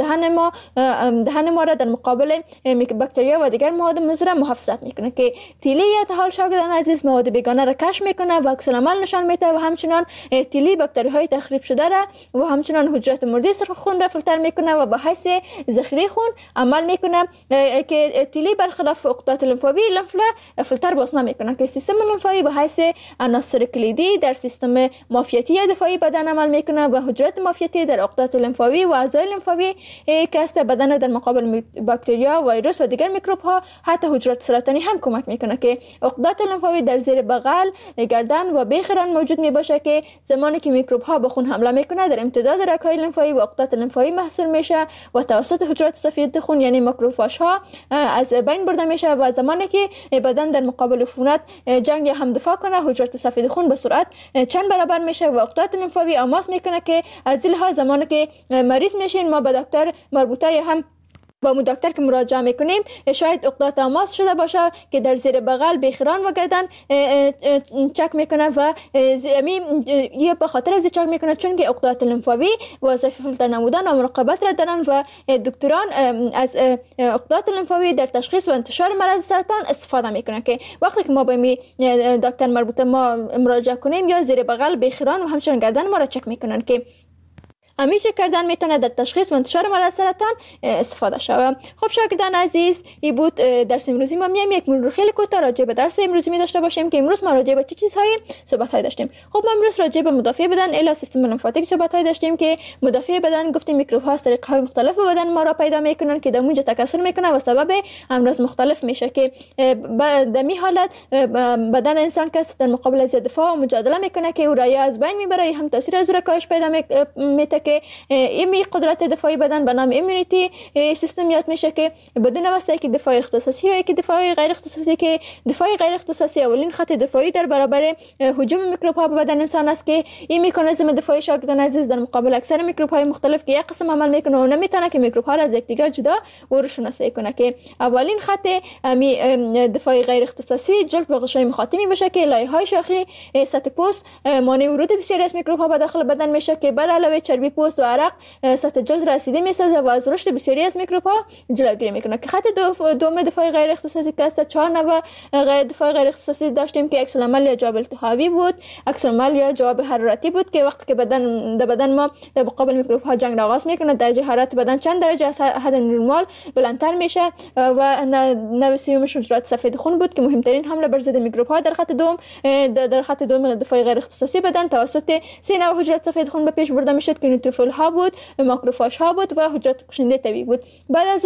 C: دهن ما را در مقابل باکتریا و دیگر مواد مضر محافظت میکنه که تیلی یا حال شاگردان عزیز مواد بیگانه را کشف میکنه و عکس العمل نشان میده و همچنین تیلی باکتری های تخریب شده را و همچنین حجرات مرده سرخ خون را فیلتر میکنه و به حیث ذخیره خون عمل میکنه که تیلی برخلاف عقدات لمفاوی لنف را فیلتر باز نمیکنه که سیستم لمفاوی به حیث عناصر کلیدی در سیستم معافیتی دفاعی بدن عمل میکنه و حجرات معافیتی در عقدات لمفاوی و اعضای لمفاوی که است بدن در مقابل باکتریا، ویروس و دیگر میکروب ها حتی حجرات سرطانی هم کمک میکنه که عقدات لمفاوی در زیر بغل، گردن و بیخران موجود می باشه که زمانی که میکروب ها به خون حمله میکنه در امتداد رگ‌های لمفاوی و عقدات لمفاوی محصول میشه و توسط حجرات سفید خون یعنی ماکروفاژ ها از بین برده میشه و زمانی که بدن در مقابل عفونت جنگ یا هم دفاع کنه حجرات سفید خون به سرعت چند برابر میشه و عقدات لمفاوی آماس میکنه که از این لحاظ زمانی که مریض میشین ما به دکتر مربوطه یا هم با مو دکتر که مراجعه میکنیم شاید عقدات آماس شده باشه که در زیر بغل، بیخران و گردن چک میکنه و یا به خاطر از چک میکنه چون که عقدات لمفاوی وظیفه فیلتر نمودن و مراقبت را دارن و دکتران از عقدات لمفاوی در تشخیص و انتشار مرض سرطان استفاده میکنه که وقتی که ما به دکتر مربوطه ما مراجعه کنیم یا زیر بغل، بیخران و همچنین گردن ما را چک میکنن که همیشه کردن میتونه در تشخیص و انتشار مرض سرطان استفاده شود. خب شاگردان عزیز، این بود درس امروزی ما. میایم یک مرور خیلی کوتاه راجع به درس امروزی می داشته باشیم که امروز ما راجع به چه چیزهایی صحبت داشتیم. خب ما امروز راجع به مدافع بدن الی سیستم لمفاتیک صحبت داشتیم که مدافع بدن گفتیم میکروب ها طریق‌های مختلف بدن ما را پیدا میکنن که در اونجا تکثر میکنه و سبب امراض مختلف میشه که در می حالت بدن انسان کس در مقابل از دفاع و مجادله میکنه که او را از بین میبره، هم تاثیر از را کاهش پیدا میده که این قدرت دفاعی بدن به نام ایمونیتی سیستم یاد میشه که بدون واسطه که دفاع اختصاصی و که دفاع غیر اختصاصی، که دفاع غیر اختصاصی اولین خط دفاعی در برابر هجوم میکروب ها به بدن انسان است که این مکانیزم دفاعی شاگردان عزیز در مقابل اکثر میکروب های مختلف که یک قسم عمل میکنه و نمیتونه که میکروب ها از یکدیگر جدا و رو شناسایی کنه که اولین خط دفاع غیر اختصاصی جلد به غشای مخاطی باشه که لایه های شاخی سطح پوست مانع ورود بسیاری از میکروب ها به داخل بدن میشه که بر علاوه چربی پوست و عرق سطح جلد رسیده میسازه و از رشد بسیاری از میکروب ها جلوگیری میکنه. که خط دوم دفاع غیر اختصاصی که است 4 نوع دفاع غیر اختصاصی داشتیم که عکس العمل یا جواب التهابی بود، عکس العمل یا جواب حرارتی بود که وقتی که بدن ما در مقابل میکروب ها جنگ آغاز میکنه درجه حرارت بدن چند درجه از حد نرمال بلندتر میشه و نوع سومش حجرات سفید خون بود که مهمترین حمله بر ضد میکروب ها در خط دوم دفاع غیر اختصاصی بدن توسط 3 نوع حجرات سفید خون به پیش برده میشد که نوتروفیل ها بود، ماکروفاژ ها بود و حجرات کشنده طبیعی بود. بعد از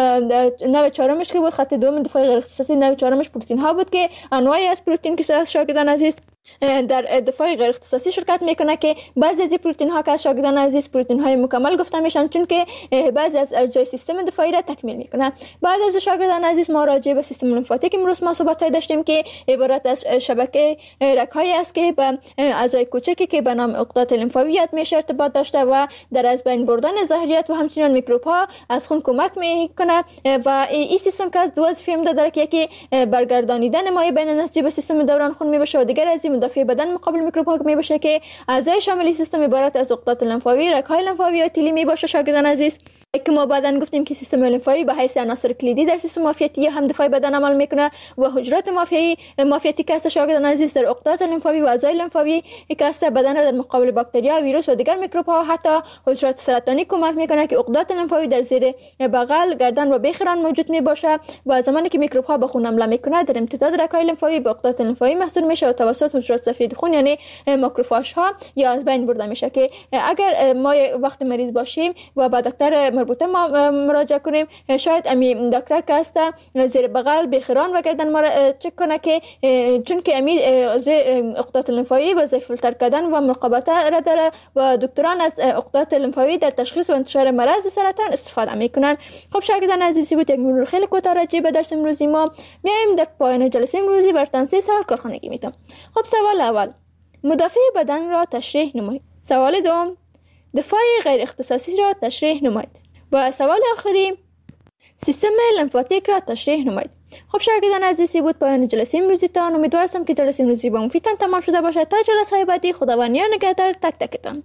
C: نوع چهارمش که بود خط دوم دفاع غیر اختصاصی، نوع چهارمش پروتئین ها بود که انواعی از پروتئین که شاگردان عزیز در دفاع غیر اختصاصی شرکت میکنه که بعضی از پروتئین ها که از شاگردان عزیز پروتئین های مکمل گفته میشن چون که بعضی از اجزای سیستم دفاعی را تکمیل میکنه. بعد از شاگردان عزیز ما راجع به سیستم لمفاتیک امروز ما صحبت داشتیم که عبارت از شبکه رگ‌هایی است که به اعضای کوچکی که به نام عقدات لمفاویت میشه ارتباط داشته و در از بین بردن ظاهریت و همچنین میکروب ها از خون کمک میکنه و این سیستم که از دو وظیفه داره که یکی برگردانیدن مایع بین نسج به سیستم دوران خون میباشه و دیگر از مدافع بدن مقابل میکروب ها میباشه که اعضای شامل سیستم عبارت از عقدات لمفاوی، رگ‌های لمفاوی و تیلی میباشه. شاگردان عزیز که ما بعدن گفتیم که سیستم لمفاوی به حیث عناصر کلیدی در سیستم معافیتی هم دفاع بدن عمل میکنه و حجرات معافیتی که است شاگردان عزیز در عقدات لمفاوی و اعضای لمفاوی که است بدن را در مقابل باکتریا، ویروس و دیگر میکروب ها حتی حجرات سرطانی کمک میکنه که عقدات لمفاوی در زیر بغل، گردن و بیخران موجود میباشه و زمانی که میکروب ها به خون حمله میکنه در امتداد رگ‌های لمفاوی به عقدات لمفاوی محصول میشه و توسط حجرات سفید خون یعنی ماکروفاژ ها یا از بین برده میشه که اگر ما وقت مریض باشیم و با دکتر مربوطه ما مراجعه کنیم شاید امی دکتر که است زیر بغل بیخران و گردن ما را چک کنه که چون که امی عقدات لمفاوی وظیفه فیلتر کردن و مراقبت را داره و دکتران از عقدات لمفاوی در تشخیص و انتشار مرض سرطان استفاده میکنن. خب شاگردان عزیزی بود یک مرور خیلی کوتاه راجع به درس امروزی ما. میایم در پایان جلسه امروزی براتون 3 سوال کارخانگی میتونم. خب سوال اول، مدافع بدن را تشریح نمایید. سوال دوم، دفاع غیر اختصاصی را تشریح نمایید. و سوال آخری، سیستم لمفاتیک را تشریح نمایید. خب شاگردان عزیزی بود پایان جلسه امروزی تان. امیدوار هستم که جلسه امروزی با مفیدتان تمام شده باشه. تا جلسه های بعدی خداوند نگهدار تک تکتان.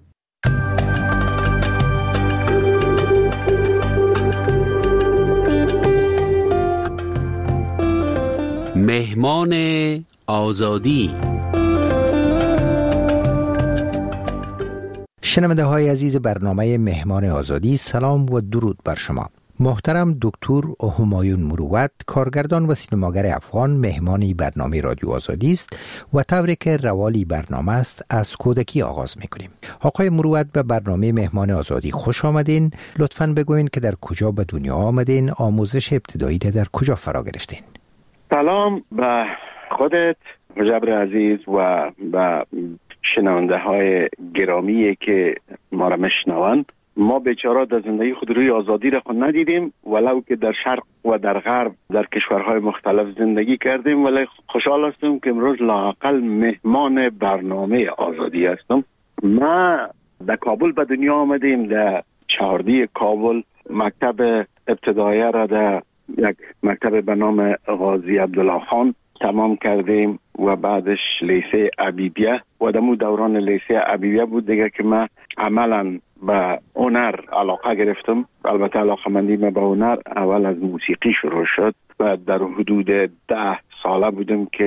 D: مهمان آزادی.
E: شنونده های عزیز برنامه مهمان آزادی، سلام و درود بر شما. محترم دکتر همایون مروت، کارگردان و سینماگر افغان، مهمانی برنامه رادیو آزادی است و طوری که روالی برنامه است از کودکی آغاز میکنیم. آقای مروت به برنامه مهمان آزادی خوش آمدین. لطفاً بگوین که در کجا به دنیا آمدین، آموزش ابتدایی در کجا فرا گرفتین؟
F: سلام به خودت مجبر عزیز و به شنونده های گرامی که ما را میشنوند. ما بیچاره در زندگی خود روی آزادی را خود ندیدیم، ولو که در شرق و در غرب در کشورهای مختلف زندگی کردیم، ولی خوشحال هستم که امروز لااقل مهمان برنامه آزادی هستم. ما در کابل به دنیا آمدیم، در چهاردی کابل مکتب ابتدایی را در یک مکتب به نام غازی عبدالله خان تمام کردیم و بعدش لیسه عبیبیه و دمو دوران لیسه عبیبیه بود دیگه که من عملا به هنر علاقه گرفتم. البته علاقه مندی من به هنر اول از موسیقی شروع شد و در حدود 10 ساله بودم که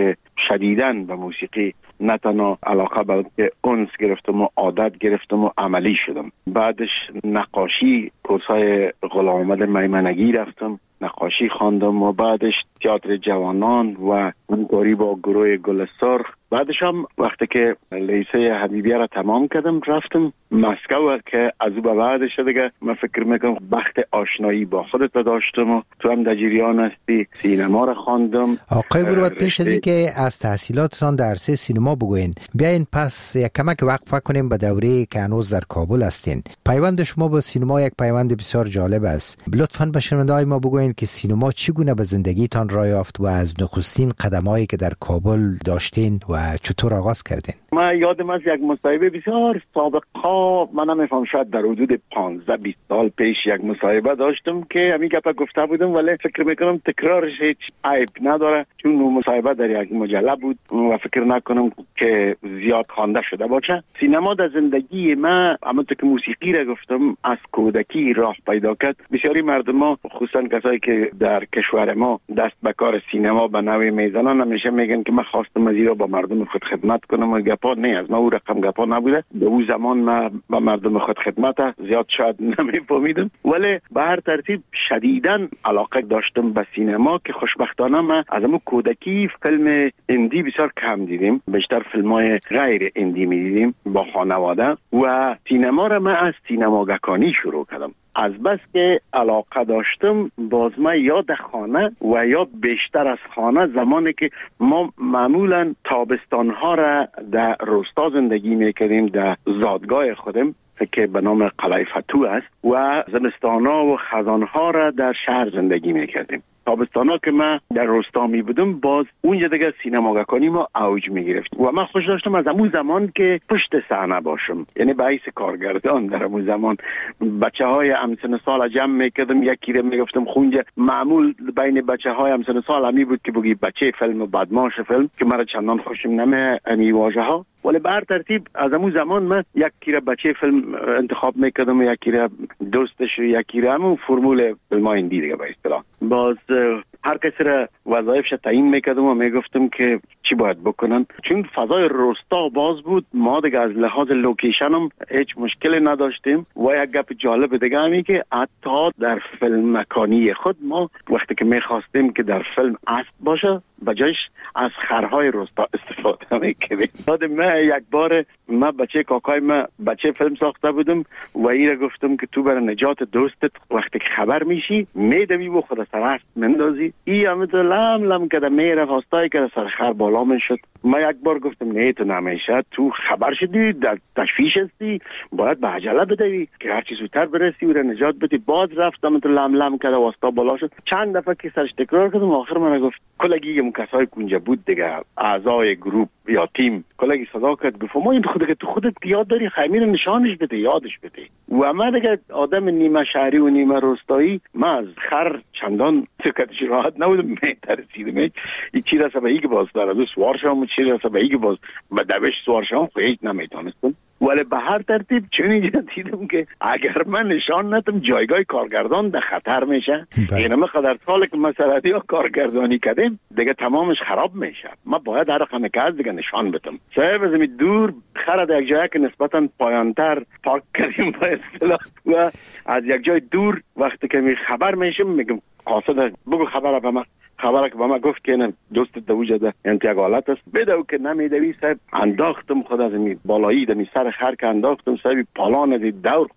F: شدیداً به موسیقی نه تنها علاقه بلکه انس گرفتم و عادت گرفتم و عملی شدم. بعدش نقاشی، کورسای غلام محمد میمنگی رفتم، نقاشی خواندم و بعدش تئاتر جوانان و همکاری با گروه گل سرخ. بعدش هم وقتی که لیسه حبیبیه را تمام کردم رفتم مسکو که از او به بعدش دیگه من فکر میکنم بخت آشنایی با خودت داشتم و تو هم در جریان هستی. سینما را خواندم.
E: آقای مروت، پیش از اینکه از تحصیلاتتان در عرصه سینما بگوین، بیاین پس یک کمک وقفه کنیم به دوره که هنوز در کابل هستین. پیوند شما با سینما یک پیوند بسیار جالب است. لطفاً به شنونده‌های ما بگوین که سینما چگونه به زندگیتان راه یافت و از نخستین قدمایی که در کابل داشتین و چطور آغاز کردین؟
F: من یادم از یک مصاحبه بسیار سابقا، من نمیفهم شاید در حدود 15-20 سال پیش یک مصاحبه داشتم که همین گپ گفته بودم، ولی فکر میکنم تکرارش هیچ عیب نداره چون مصاحبه در یک مجله بود و فکر نکنم که زیاد خوانده شده باشه. سینما در زندگی من همونطور که موسیقی را گفتم از کودکی راه پیدا کرد. بسیاری مردم ها خصوصا کسایی که در کشور ما دست به کار سینما به نوعی میزنن همیشه میگن که من خواستم از ایرا با مردم خود خدمت کنم و گپا نه از ما او رقم گپا نبوده. به اون زمان من با مردم خود خدمت زیاد شاید نمیفهمیدم، ولی به هر ترتیب شدیداً علاقه داشتم به سینما که خوشبختانه من از همون کودکی فیلم اندی بسیار کم دیدیم، بیشتر فیلم‌های غیر اندی می‌دیدیم با خانواده و سینما را من از سینماگکانی شروع کردم. از بس که علاقه داشتم باز من یا در خانه و یا بیشتر از خانه، زمانی که ما معمولا تابستانها را در روستا زندگی میکردیم در زادگاه خودم که به نام قلعه فتو است و زمستانها و خزانها را در شهر زندگی میکردیم. تابستانا که من در روستا می بودم باز اونجا دیگه سینماگکانی ما اوج می گرفت و من خوش داشتم از همون زمان که پشت صحنه باشم، یعنی به حیث کارگردان در همون زمان بچه های همسن سال جمع میکردم، یکی رو میگفتم خونجا. معمول بین بچه های همسن سال همی بود که بگی بچه فیلم و بدماش فیلم که مرا چندان خوشم نمی امی واژه ها، ولی به هر ترتیب از همون زمان من یکی رو بچه فیلم انتخاب میکردم و یکی رو دوستش و یکی رو همون فرمول فیلم های دیگه به اصطلاح. باز هر کسی را وظایفش تعیین میکردم و میگفتم که چی باید بکنن، چون فضای روستا باز بود. ما دیگه از لحاظ لوکیشن هم هیچ مشکلی نداشتیم و یک گپ جالب دیگه همی که حتی در فیلم مکانی خود ما وقتی که میخواستیم که در فیلم اسب باشه بجایش از خرهای روستا استفاده میکردیم. من یک بار من بچه کاکای من بچه فیلم ساخته بودم و ایره گفتم که تو برای نجات دوستت وقتی که خبر میشی میدوی و خود سر اسب مندازی. ای همه تو لم لم کده میره خواستای که سر خر بالا میشد. من یک بار گفتم نه تو نمیشه، تو خبر شدی در تشویش هستی، باید به عجله بدوی که هرچی زودتر برسی و نجات بدی. باز رفتم تو لم لم کده واسطا بالا شد. چند دفعه که سرش تکرار کردم آخر من گفت کلگی اون کسای کنجا بود دیگه اعضای گروپ یا تیم کلگی صدا کرد گفت ما این خودت تو خودت یاد داری خیمه رو نشانش بده یادش بده. و من دیگه آدم نیمه شهری و نیمه روستایی من از خر چندان سکتش راحت نبودم، میترسیدم این چی رسه به ایگه باز داره سوار شام و چی رسه به ایگه باز به دوش سوار شام خیلی نمیتونستم. ولی به هر ترتیب چون اینجا دیدم که اگر من نشان ندم جایگاه کارگردان در خطر میشه. این همه قدر ساله که مسئله ها کارگردانی کردیم دیگه تمامش خراب میشه. من باید هر رقم که از دیگه نشان بدم. صاحب از می دور خره در یک جایی که نسبتا پایانتر پارک کردیم با اصطلاح و از یک جای دور وقتی که می خبر میشم میگم قاصد بگو خبر به من. خبره که با ما گفت که این دوست دوجه ده انتقالات است بدو که نمیدوی. صاحب انداختم خود از می بالایی دمی سر خر که انداختم صاحب پالان از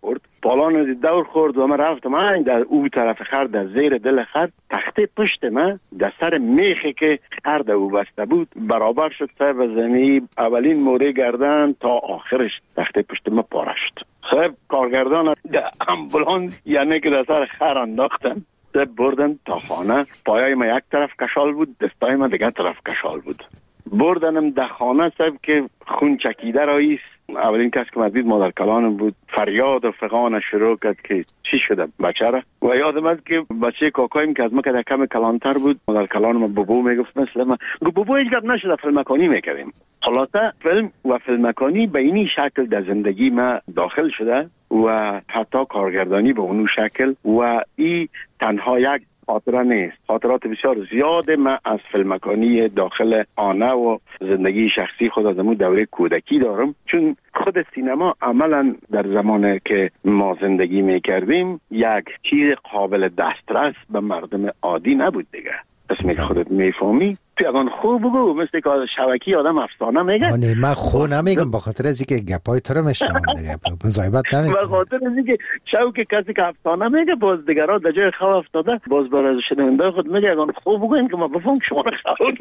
F: دور خورد و من رفتم این در او طرف خر در زیر دل خر تخته پشت من در سر میخی که خر در او بسته بود برابر شد. صاحب زمین اولین موره گردن تا آخرش تخته پشت من پاره شد. صاحب کارگردان در امبولانس یعنی که در سر خر انداختن بردن تا خانه. پایای ما یک طرف کشال بود، دستای ما دیگه طرف کشال بود. بردنم در خانه صاحب که خون چکیده راییست. اولین کس که مدید مادر کلانم بود. فریاد و فغان شروع کرد که چی شده بچه را. و یادم است که بچه کاکایم که از ما که در کم کلانتر بود مادر کلانم بابو میگفت مثل من گفت بابو هیچ گپ نشده فیلم مکانی میکردیم. خلاصه فیلم و فیلم مکانی به اینی شکل در زندگی ما داخل شده و حتی کارگردانی به اونو شکل و ای تنها یک خاطره نیست. خاطرات بسیار زیاد من از فیلمکانی داخل آنه و زندگی شخصی خود از امون دوره کودکی دارم، چون خود سینما عملا در زمانی که ما زندگی میکردیم یک چیز قابل دسترس به مردم عادی نبود دیگه. اسمی که خودت میفهمی پیغان خوب بگو، مثل که شبکی آدم افسانه میگه.
E: نه من خو نمیگم، بخاطر از اینکه گپای تو رو میشنم دیگه، مزایبت نمیگم.
F: بخاطر از اینکه شوک کسی که افسانه میگه باز دیگرها در جای خواب افتاده، باز برای شنونده خود میگه اگه خوب بگوین که ما بفهم شما رو خو.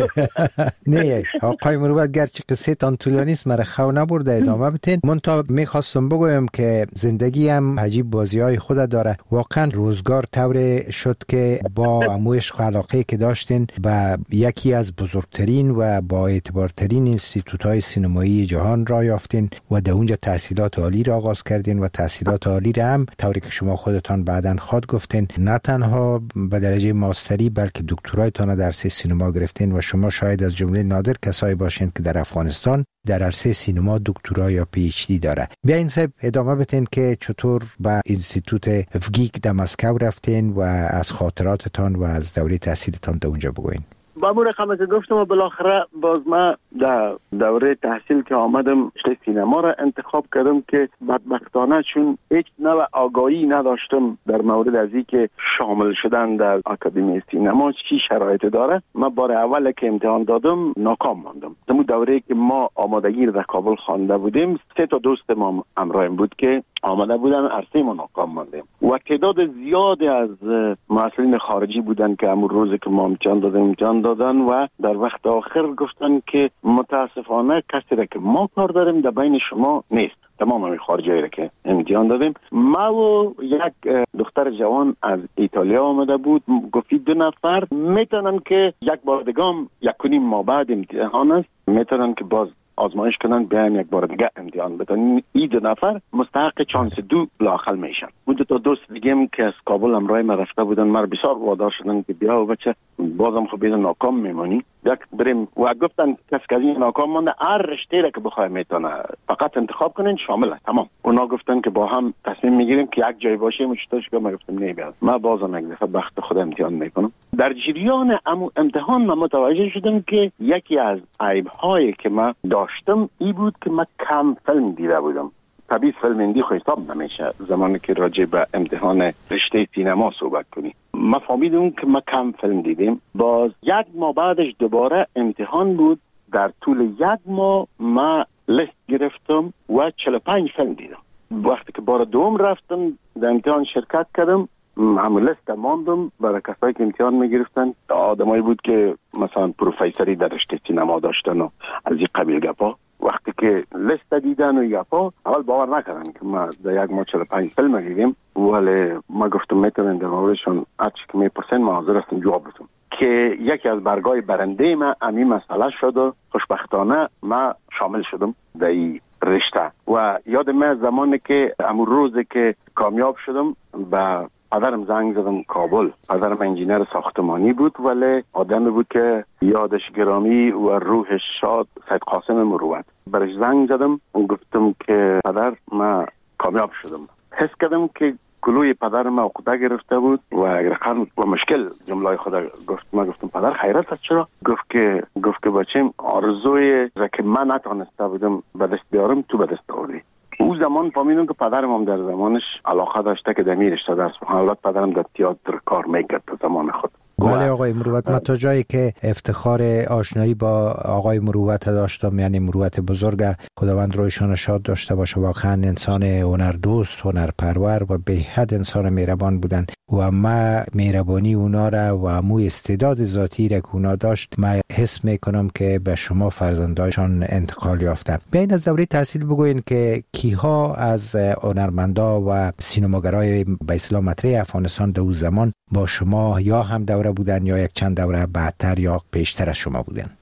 E: نه آقای مروت، گرچه قصه تان طولانی است مرا خو نبرده، ادامه بتین. من تا میخواستم بگویم که زندگی هم عجیب بازی‌های خود داره. واقعا روزگار طور شد که با عشق و علاقه که داشتین و یکی از بزرگترین و با اعتبارترین انستیتوت‌های سینمایی جهان را یافتین و در اونجا تحصیلات عالی را آغاز کردین و تحصیلات عالی را هم طوری که شما خودتان بعداً خود گفتین نه تنها به درجه ماستری بلکه دکترایتان در عرصه سینما گرفتین و شما شاید از جمله نادر کسایی باشین که در افغانستان در عرصه سینما دکترا یا پی اچ دی داره. بیاین صاحب ادامه بدین که چطور به انستیتوت افگیک در مسکو رفتین و از خاطراتتان و از دوره تحصیلتان در اونجا بگوین.
F: با مو رقم که گفتم و بالاخره باز ما در دوره تحصیل که آمدم رشته سینما را انتخاب کردم که بدبختانه چون هیچ نوع آگاهی نداشتم در مورد از این که شامل شدن در آکادمی سینما چی شرایط داره، من بار اول که امتحان دادم ناکام ماندم. در دوره که ما آمادگی در کابل خوانده بودیم 3 تا دوست ما همراهیم بود که آماده بودن، عرصه ما ناکام ماندیم و تعداد زیادی از مسئولین خارجی بودن که همون روز که ما امتحان دادن و در وقت آخر گفتن که متاسفانه کسی را که ما کار داریم در بین شما نیست. تمام همین خارجی را که امتحان دادیم، ما و یک دختر جوان از ایتالیا آمده بود، گفتی 2 نفر میتونن که یک بار دیگه 1.5 ماه بعد امتحان است میتونن که باز آزمایش کنن بیان یک بار دیگه امتحان بدن. این 2 نفر مستحق چانس 2 لااقل میشن. بود 2 تا دوست دیگه که از کابل همراه ما رفته بودن، ما بسیار وادار شدن که بیا و بچه بازم خب بیاد ناکام میمونی یک بریم و گفتن کسی که ناکام مونده هر رشته را که بخوای میتونه فقط انتخاب کنین شامله تمام. اونا گفتن که با هم تصمیم میگیریم که یک جای باشیم. چطورش که ما گفتم نه بیاد ما بازم یک دفعه بخت خود امتحان میکنم. در جریان امتحان من متوجه شدم که یکی از عیب‌هایی که من داشتم این بود که من کم فیلم دیده بودم. طبیعی فیلم هندی خو حساب نمیشه زمانی که راجع به امتحان رشته سینما صحبت کنی. ما فهمیدم که ما کم فیلم دیدیم. باز 1 ماه بعدش دوباره امتحان بود. در طول 1 ماه ما لیست گرفتم و 45 فیلم دیدم. وقتی که بار دوم رفتم در امتحان شرکت کردم، همون لیست ماندم برای کسایی که امتحان میگرفتن. آدمایی بود که مثلا پروفیسوری در رشته سینما داشتن و از این قبیل گپا. وقتی که لیست دیدن و گپا اول باور نکردن که ما در 1 ماه 45 فیلم دیدیم، ولی ما گفتم میتونن در موردشون هرچی که میپرسن ما حاضر هستم جواب بدم. که یکی از برگای برنده ما همین مسئله شد و خوشبختانه ما شامل شدم در این رشته. و یاد من زمانی که امون روزی که کامیاب شدم با پدرم زنگ زدم کابل. پدرم انجینر ساختمانی بود ولی آدمی بود که یادش گرامی و روحش شاد، سید قاسم مروت. برش زنگ زدم و گفتم که پدر ما کامیاب شدم. حس کردم که کلوی پدرم عقده گرفته بود و رقم و مشکل جمله خدا گفت. ما گفتم پدر خیرت است چرا؟ گفت که بچم آرزوی را که من نتونسته بودم به دست بیارم تو به دست آوردی. او زمان فهمیدم که پدرم هم در زمانش علاقه داشته که دمی رشته درس بخونه. البته پدرم در تئاتر کار میکرد در زمان خود.
E: بله آقای مروت، من تا جایی که افتخار آشنایی با آقای مروت داشتم، یعنی مروت بزرگ، خداوند رویشان شاد داشته باشه، واقعا انسان هنردوست، هنرپرور و به حد انسان مهربان بودن و ما مهربانی اونا را و مو استعداد ذاتی را که اونا داشت ما حس میکنم که به شما فرزندایشان انتقال یافته. بیاین از دوره تحصیل بگوین که کیها از هنرمندا و سینماگرای به اصطلاح مطرح افغانستان در اون زمان با شما یا هم دوره بودن یا یک چند دوره بعدتر یا پیشتر از شما بودن؟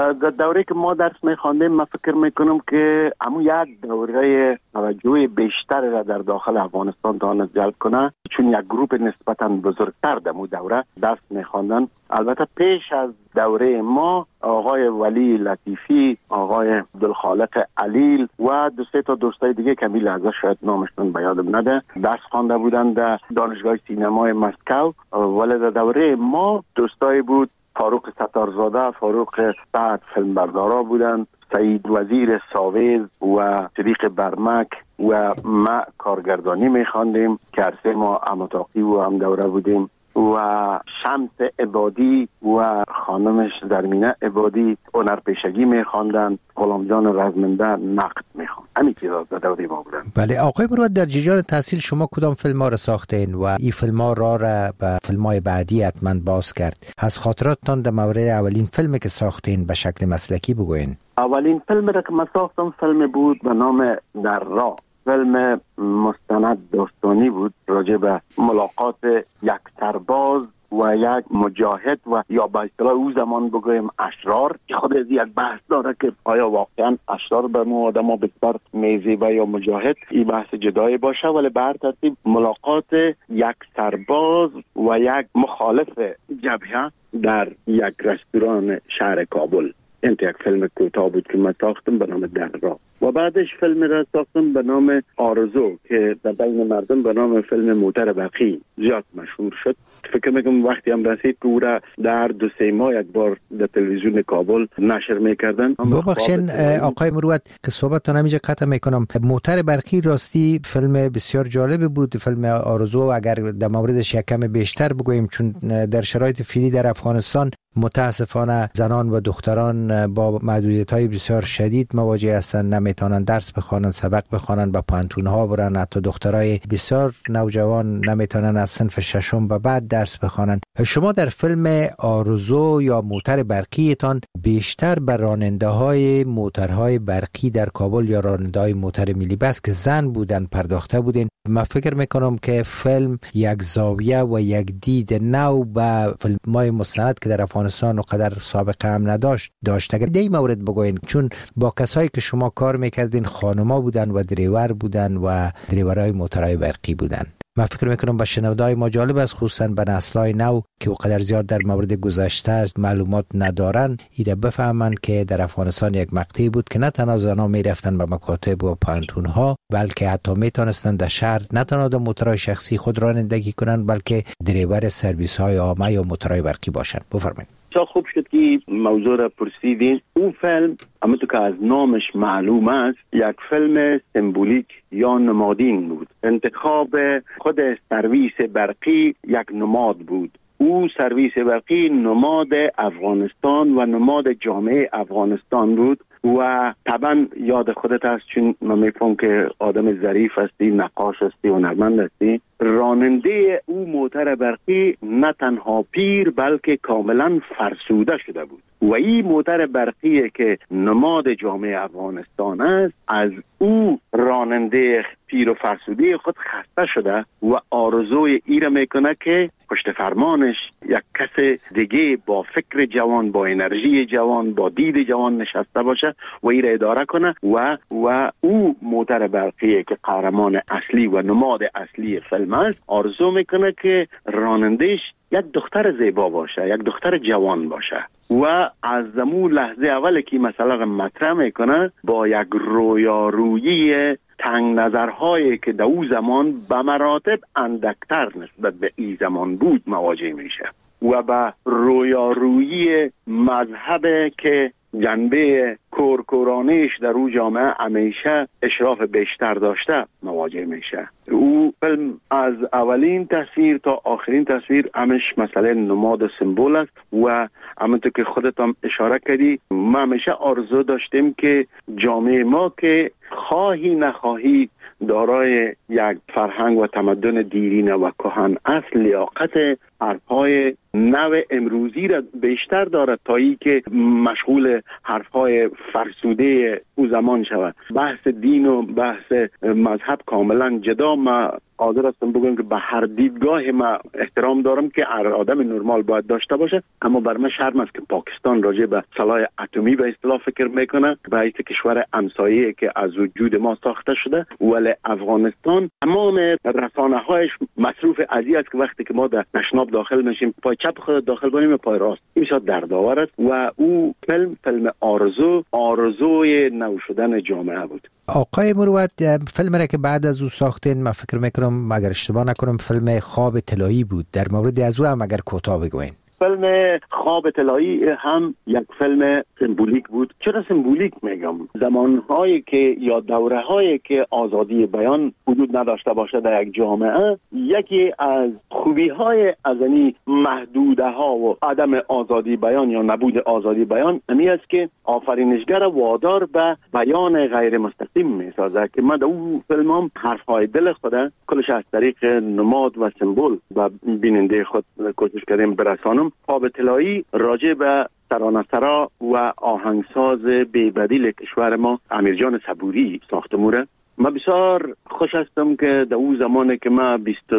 F: در دوره که ما درس می‌خواندیم من فکر میکنم که همون یک دوره توجه بیشتر را در داخل افغانستان تواند جلب کنه، چون یک گروه نسبتاً بزرگتر در مو دوره درس می‌خواندن. البته پیش از دوره ما آقای ولی لطیفی، آقای عبدالخالق علیل و دو سه تا دوستای دیگه که می لحظه شاید نامشون به یادم نده درس خوانده بودن در دانشگاه سینمای مسکو. ولی در دوره ما دوستای بود فاروق ستارزاده، فاروق سعد فیلمبردارا بودن، سعید وزیر ساویز و صدیق برمک و ما کارگردانی می‌خواندیم که هر سه ما اماتاقی و هم دوره بودیم و شمس عبادی و خانمش درمینه عبادی هنرپیشگی می‌خواندن، غلامجان رزمنده نقد می‌خواند. همین چیزا در دوره ما بودن.
E: بله آقای مروت، در جریان تحصیل شما کدام فیلم‌ها را ساختین و این فیلم‌ها را به فیلم‌های بعدی حتما باز کرد؟ از خاطراتتان در مورد اولین فیلمی که ساختین به شکل مسلکی بگوین.
F: اولین فیلمی را که من ساختم فیلم بود به نام در راه. فیلم مستند داستانی بود راجع به ملاقات یک سرباز و یک مجاهد و یا به اصطلاح او زمان بگویم اشرار. خود از یک بحث داره که آیا واقعا اشرار به ما آدم ها بسیار میزیبه یا مجاهد، این بحث جدایی باشه، ولی به هر ترتیب ملاقات یک سرباز و یک مخالف جبهه در یک رستوران شهر کابل. این یک فیلم کوتاه بود که من ساختم به نام در راه و بعدش فیلم را ساختم به نام آرزو که در بین مردم به نام فیلم موتر بقی زیاد مشهور شد. فکر میکنم وقتی هم رسید که او را در 2-3 ماه یک بار در تلویزیون کابل نشر میکردن.
E: ببخشین آقای مروت که صحبتتون همینجا قطع میکنم. موتر برقی راستی فیلم بسیار جالب بود. فیلم آرزو اگر در موردش یک کم بیشتر بگوییم، چون در شرایط فعلی در افغانستان متاسفانه زنان و دختران با محدودیت‌های بسیار شدید مواجه هستند، نمیتونن درس بخوانن، سبق بخوانن، با پانتون‌ها برن. حتی دخترای بسیار نوجوان نمیتونن از صنف ششم به بعد درس بخوانن. شما در فیلم آرزو یا موتر برقیتان بیشتر بر راننده‌های موترهای برقی در کابل یا راننده‌های موتر ملی بس که زن بودن پرداخته بودین. من فکر میکنم که فیلم یک زاویه و یک دید نو به فیلم‌های مستند که در افغانستان و قدر سابقه هم داشت. اگر در این مورد بگوین، چون با کسایی که شما کار میکردین خانما بودن و دریور بودن و دریورای موترهای برقی بودن. من فکر میکنم با شنونده‌های ما جالب است، خصوصا به نسل‌های نو که قدر زیاد در مورد گذشته معلومات ندارن، اینا بفهمن که در افغانستان یک مقطعی بود که نه تنها زن‌ها میرفتن به مکاتب و پانتون‌ها، بلکه حتی میتونستن در شهر نه تنها در موترهای شخصی خود رانندگی کنن، بلکه دریور سرویس‌های عامه یا موترهای برقی باشن. بفرمایید.
F: خوب شد که موضوع را پرسیدین. اون فیلم همونطور که از نامش معلوم است یک فیلم سمبولیک یا نمادین بود. انتخاب خود سرویس برقی یک نماد بود. او سرویس برقی نماد افغانستان و نماد جامعه افغانستان بود و طبعا یاد خودت هست، چون من میفهم که آدم ظریف هستی، نقاش هستی، هنرمند هستی. راننده او موتر برقی نه تنها پیر بلکه کاملا فرسوده شده بود و این موتر برقی که نماد جامعه افغانستان است از او راننده پیر و فرسوده خود خسته شده و آرزوی ای را میکنه که پشت فرمانش یک کس دیگه با فکر جوان، با انرژی جوان، با دید جوان نشسته باشه و ای را اداره کنه و او موتر برقی که قهرمان اصلی و نماد اصلی فیلم است آرزو میکنه که رانندهش یک دختر زیبا باشه، یک دختر جوان باشه و از زمون لحظه اول که مثلا مطرح میکنه با یک رویارویی تنگ نظرهایی که در او زمان به مراتب اندکتر نسبت به این زمان بود مواجه میشه و به رویارویی مذهب که جنبه کورکورانیش در او جامعه همیشه اشراف بیشتر داشته مواجه میشه. او فیلم از اولین تصویر تا آخرین تصویر همش مسئله نماد و سمبول است و همونطور که خودت هم اشاره کردی ما همیشه آرزو داشتیم که جامعه ما که خواهی نخواهی دارای یک فرهنگ و تمدن دیرینه و کهن اصل لیاقت حرفهای نو امروزی را بیشتر دارد تا ای که مشغول حرفهای فرسوده او زمان شود. بحث دین و بحث مذهب کاملا جدا. ما حاضر هستم بگم که به هر دیدگاه ما احترام دارم که هر آدم نرمال باید داشته باشه، اما بر من شرم است که پاکستان راجع به سلاح اتمی به اصطلاح فکر میکنه، باید کشور همسایه که از وجود ما ساخته شده، ولی افغانستان تمام رسانه‌هایش مصروف ازی است که وقتی که ما در تشناب داخل میشیم پای چپ خود داخل کنیم پای راست. این بسیار دردآور است و او فیلم آرزوی نو شدن جامعه بود.
E: آقای مروت، فیلم را که بعد از او ساختین، من فکر میکنم اگر اشتباه نکنم فیلم خواب طلایی بود، در مورد از او هم اگر کوتاه بگوین.
F: فیلم خواب طلایی هم یک فیلم سمبولیک بود. چرا سمبولیک میگم؟ زمانهایی که یا دورهایی که آزادی بیان وجود نداشته باشه در یک جامعه، یکی از خوبی‌های از این محدوده ها و عدم آزادی بیان یا نبود آزادی بیان امی است که آفرینشگر وادار به بیان غیر مستقیم میسازه که من در اون فیلمام حرفهای دل خود کلش از طریق نماد و سمبل و بیننده خود کوشش کردیم برسانم. خواب طلایی راجع به ترانه‌سرا و آهنگساز بی‌بدیل کشور ما امیرجان صبوری ساخته موره. من بسیار خوش هستم که در اون زمانی که من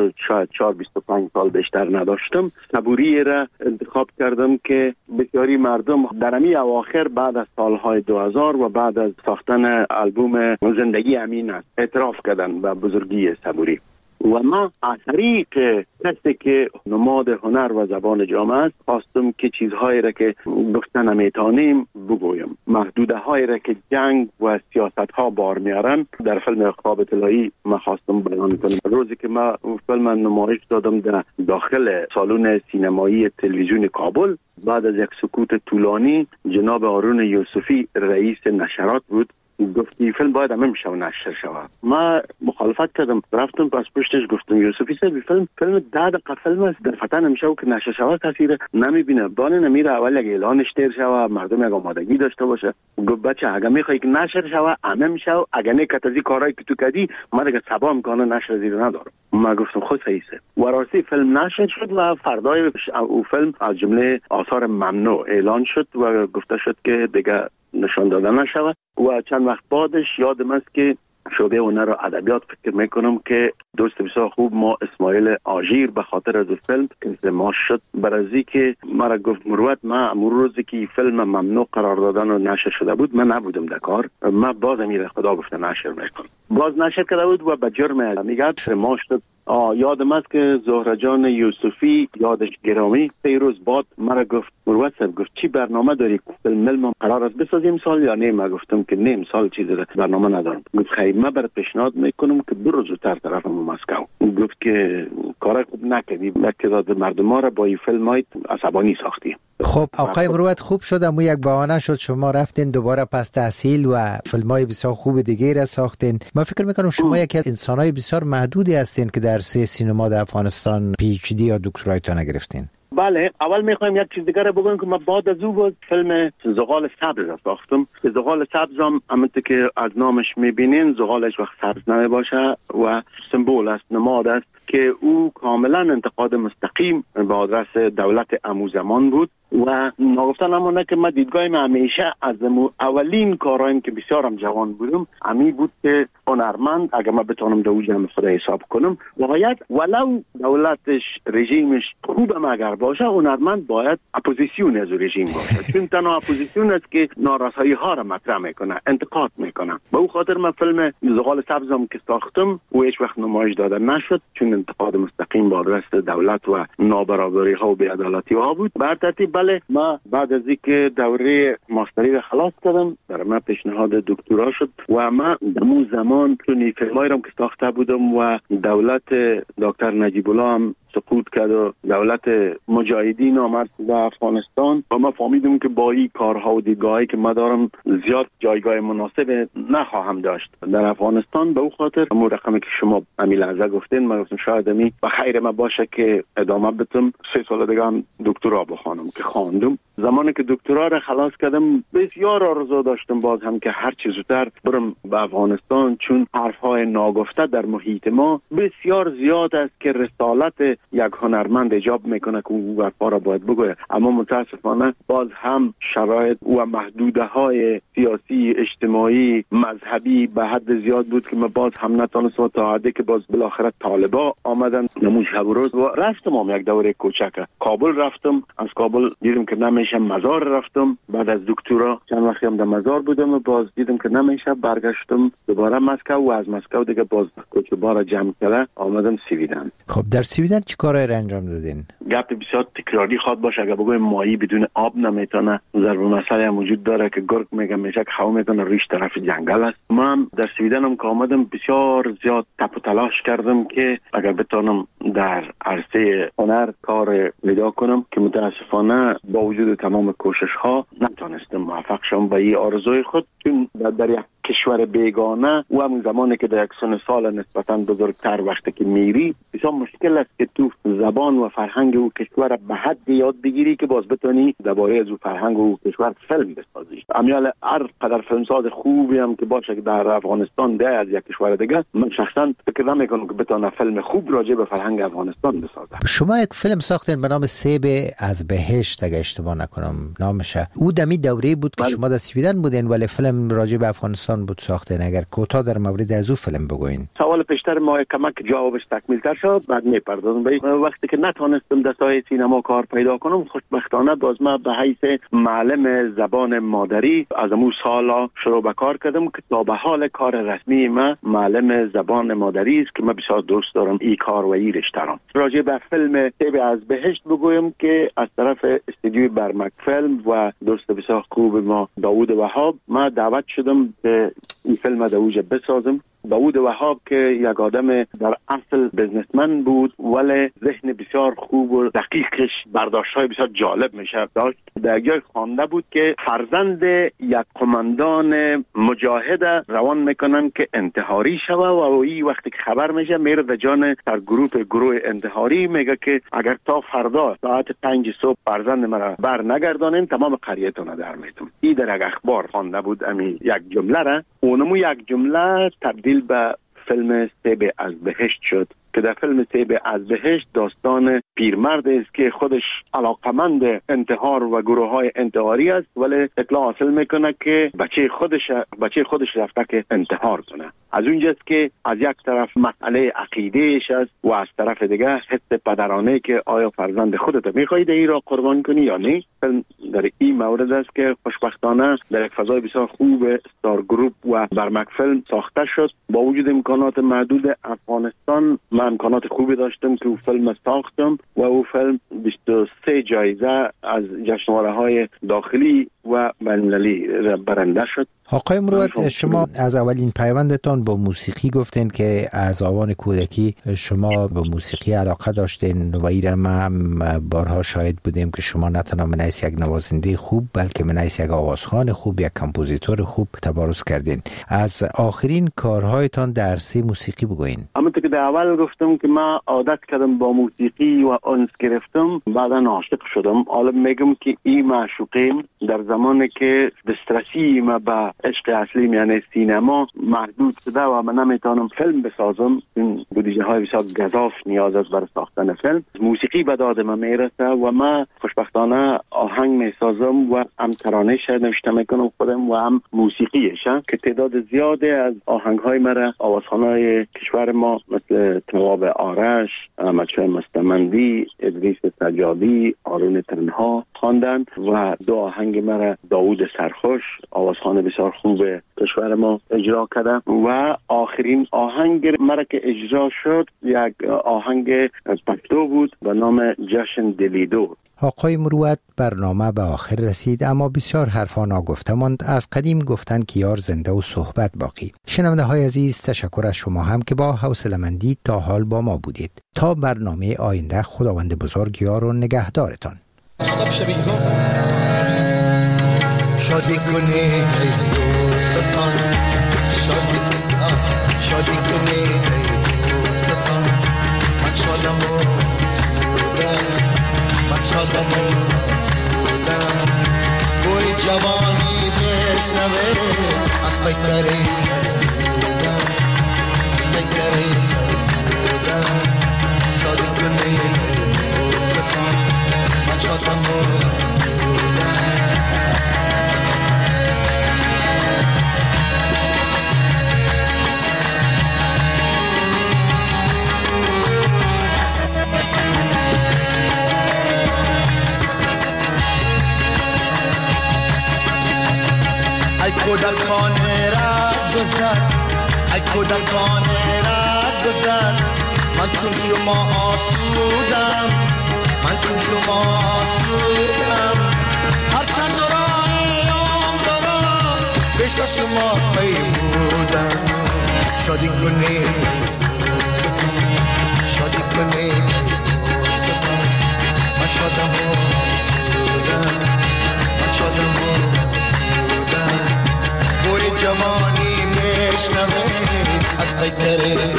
F: 24-25 سال بیشتر نداشتم، صبوری را انتخاب کردم که بسیاری مردم در امی اواخر بعد از سالهای 2000 و بعد از ساختن آلبوم زندگی امین است اعتراف کردن به بزرگی صبوری. و ما از طریق کسی که نماد هنر و زبان جامعه است خواستم که چیزهایی را که گفتن نمیتانیم بگویم، محدوده هایی را که جنگ و سیاست ها بار میارن در فیلم خواب طلایی ما خواستم بیان کنم. روزی که ما فیلم نمایش دادم در داخل سالن سینمایی تلویزیون کابل، بعد از یک سکوت طولانی جناب هارون یوسفی رئیس نشرات بود گفتی فیلم باید همه میشه و نشر شود. ما مخالفت کردم، رفتم پس پشتش گفتم یوسفی صاحب فیلم 10 دقیقه فیلم است، در فتن نمیشه و که نشر شود کسی را نمیبینه، بانه نمیره اول یک اعلانش تیر شود مردم یک آمادگی داشته باشه. گفت بچه اگه میخوای که نشر شود همه میشه و اگه نکت از این کارهایی که تو کردی ما دیگه صبا امکانه نشر زیر ندارم. ما گفتم خود صحیحه و راستی فیلم نشر شد و فردای او فیلم از جمله آثار ممنوع اعلان شد و گفته شد که دیگه نشان داده نشود. و چند وقت بعدش یادم است که شعبه هنر و ادبیات فکر میکنم که دوست بسیار خوب ما اسماعیل آژیر به خاطر از فیلم انضمام شد برازی که مرا گفت مروت ما امروز روزی که فیلم ممنوع قرار دادن و نشر شده بود من نبودم در کار، ما باز امیر خدا گفته نشر میکنم، باز نشر کرده بود و به جرم میگه ما شد. یادم است که زهره جان یوسفی یادش گرامی پیروز باد مرا گفت مروت صاحب گفت چی برنامه داری فیلم قرار است بسازیم سال یا نه؟ ما گفتم که نه سال چیزی برنامه ندارم. گفت خیر من برات پیشنهاد میکنم که برو زودتر طرف مسکو. گفت که کار خوب نکردی، تعداد مردم ما را با این فیلمای عصبانی ساختی.
E: خب آقای مروت خوب شد اما یک بهانه شد شما رفتین دوباره پس تحصیل و فیلمای بسیار خوب دیگه را ساختین. من فکر میکنم شما یکی از انسانای بسیار محدودی هستین که در سینما در افغانستان پی اچ دی یا دکترایتون گرفتین.
F: بله، اول میخوایم یک چیز دیگه رو بگم که من بعد از او بود فیلم زغال سبز را ساختم. زغال سبز هم همونطور که از نامش میبینین زغالش وقت سبز نمیباشه و سمبول است، نماد است که او کاملا انتقاد مستقیم به آدرس دولت امو زمان بود و نگفتن همونه که من دیدگاهیم همیشه از اولین کارهایم که بسیارم جوان بودم امی بود که هنرمند اگر من بتونم دو جمع خدا حساب کنم باید ولو دولتش رژیمش خوبم اگر باشه هنرمند باید اپوزیسیون از رژیم باشه چون تنها اپوزیسیون است که نارسایی ها را مطرح میکنه، انتقاد میکنه. به او خاطر من فیلم زغال سبزم که ساختم و هیچ وقت نمایش داده نشد چون انتقاد مستقیم با آدرس دولت و نابرابری ها و بی‌عدالتی ها بود. بر ترتیب بله ما بعد از اینکه دوره ماستری را خلاص کردم در من پیشنهاد دکترا شد و ما در اون زمان چون فیلمایی را که ساخته بودم و دولت دکتر نجیب الله هم سقوط کرد و دولت مجاهدین آمد در افغانستان و ما فهمیدیم که با این کارها و دیدگاهی که ما دارم زیاد جایگاه مناسب نخواهم داشت در افغانستان. به او خاطر همون رقمی که شما امی لحظه گفتین من گفتم شاید امی و خیر ما باشه که ادامه بدم 3 سال دیگه هم دکترا بخوانم که خواندم. زمانی که دکترا را خلاص کردم بسیار آرزو داشتم باز هم که هر چیز زودتر برم به افغانستان چون حرفهای ناگفته در محیط ما بسیار زیاد است که رسالت یک هنرمند ایجاب میکنه که اون وفا را باید بگوید. اما متاسفانه باز هم شرایط و محدوده های سیاسی، اجتماعی، مذهبی به حد زیاد بود که ما باز هم نتونستم تا حدی که باز بالاخره طالبا آمدن نمون شب و روز و رفتم هم یک دوره کوچک کابل رفتم. از کابل دیدم که نمیشه، مزار رفتم. بعد از دکترا چند وقتی هم در مزار بودم و باز دیدم که نمیشه، برگشتم دوباره مسکو و از مسکو دیگه باز کوچه بار جمع کرده آمدم سویدن.
E: خب در سویدن چی کارایی را انجام دادین؟
F: گپ بسیار تکراری خواد باشه. اگه بگویم ماهی بدون آب نمیتونه، ضرب مسئله هم وجود داره که گرگ میگه میشه که هوا میتونه ریش طرف جنگل است. ما هم در سویدن هم که آمدم بسیار زیاد تپ و تلاش کردم که اگر بتونم در عرصه هنر کار پیدا کنم که متاسفانه با وجود تمام کوشش ها نتونستم موفق شم به این آرزوی خود. چون در یک کشور بیگانه و همون زمانی که در یک سن سال نسبتاً بزرگتر وقتی که میری بسیار مشکل است که تو زبان و فرهنگ او کشور به حد یاد بگیری که باز بتونی درباره از او فرهنگ و کشور فیلم بسازی. امیال هر قدر فیلمساز خوبی هم که باشه که در افغانستان ده از یک کشور دیگه، من شخصا فکر نمیکنم که بتونه فیلم خوب راجع به فرهنگ افغانستان بسازه.
E: شما یک فیلم ساختین به نام سیب از بهشت اگه اشتباه نکنم نامشه. او دمی دوره بود که شما در سویدن بودین ولی فیلم راجع به افغانستان بود ساختین. اگر کوتاه در مورد از او فیلم بگوین.
F: سوال پیشتر ما کمک جوابش تکمیل‌تر شد، بعد میپردازم به وقتی که نتونستم در ساحه سینما کار پیدا کنم. خوشبختانه باز ما به حیث معلم زبان مادری از اون سالا شروع به کار کردم که تا به حال کار رسمی ما معلم زبان مادری است که من بسیار دوست دارم این کار و این رشته را. راجع به فیلم سیب از بهشت بگویم که از طرف استودیوی برمک فیلم و دوست بسیار خوب ما داوود وهاب ما دعوت شدم که این فیلم در اوج بسازم. داوود وهاب که یک آدم در اصل بزنسمن بود ولی ذهن بسیار خوب و دقیقش برداشت‌های بسیار جالب میشه داشت. در جای خوانده بود که فرزند یک قماندان مجاهد روان میکنن که انتحاری شوه و این وقتی که خبر میشه میره در جان در گروه انتحاری میگه که اگر تا فردا ساعت 5 صبح فرزند مرا بر نگردانین تمام قریه‌تون در میتم. این در یک اخبار خوانده بود امی یک جمله را. اونمو یک جمله تبدیل به فیلم سیب از بهشت شد که در فیلم سیب از بهشت داستان پیرمرد است که خودش علاقمند انتحار و گروه‌های انتحاری است ولی اطلاع حاصل میکنه که بچه خودش رفته که انتحار کنه. از اونجاست که از یک طرف مسئله عقیدهش است و از طرف دیگه حس پدرانه که آیا فرزند خودت میخوای این را قربان کنی یا نه. فیلم در این مورد است که خوشبختانه در یک فضای بسیار خوب استار گروپ و برمک فیلم ساخته شد. با وجود امکانات محدود افغانستان من امکانات خوبی داشتم که او فیلم ساختم و او فیلم 23 جایزه از جشنواره‌های داخلی و بین‌المللی برنده شد.
E: آقای مروت، شما از اولین پیوندتان با موسیقی گفتین که از آوان کودکی شما به موسیقی علاقه داشتین و ایرم ما بارها شاهد بودیم که شما نه تنها من از یک نوازنده خوب بلکه من از یک آوازخوان خوب، یک کمپوزیتور خوب تبارز کردین. از آخرین کارهایتان در عرصه موسیقی بگوین.
F: همونطور که در اول گفتم که من عادت کردم با موسیقی و انس گرفتم، بعدا عاشق شدم. حالا میگم که این معشوقیم در زمانی که دسترسی ما به عشق اصلی یعنی سینما محدود شده و من نمیتونم فیلم بسازم. این بودجه های بسیار گزاف نیاز است برای ساختن فیلم. موسیقی به داد من میرسه و من خوشبختانه آهنگ میسازم و هم ترانه‌اش نوشته میکنم خودم و هم موسیقیش که تعداد زیاده از آهنگ های مرا آوازخوان‌های کشور ما مثل تواب آرش، احمدشاه مستمندی، ادریس سجادی، آرون تنها خواندند و دو آهنگ مرا داوود سرخوش آوازخوان بسیار خوب کشور ما اجرا کرده و آخرین آهنگ مرا که اجرا شد یک آهنگ پشتو بود به نام جشن دلیدو.
E: آقای مروت، برنامه به آخر رسید اما بسیار حرفا ناگفته ماند. از قدیم گفتن که یار زنده و صحبت باقی. شنونده های عزیز، تشکر از شما هم که با حوصله‌مندی تا حال با ما بودید. تا برنامه آینده، خداوند بزرگ یار و نگهدارتان.
G: شادی کنید دوستان، شادی کنید دوستان، من شادم و سودم، من شادم و سودم. بوی جوانی بشنوه از پیکری سودم، از پیکری سودم. شادی کنید شدم ای کودکان رد گذر ای کودکان رد گذر من چون شما آسودم من چون شما آسودم هرچند رایم دارم پیش از شما پیمودم شادی کنید شادی کنید من شادم آسودم من شادم آسودم بوی جوانی میشنوید از پیتره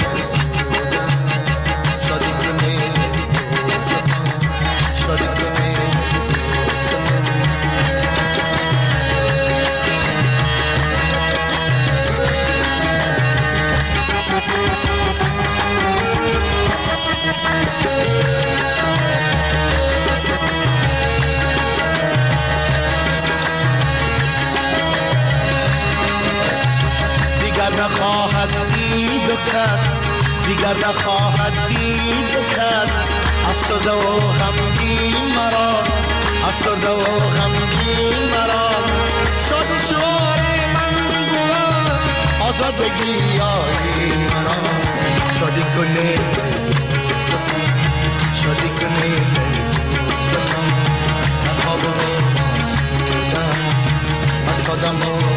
G: نخواهد دید و کس دیگر نخواهد دید و کس افسرده و غمگین مرا افسرده و غمگین مرا شاد شعار من بود آزادگی یاری مرا شادی کنید شادی کنید من خواب و من شادم و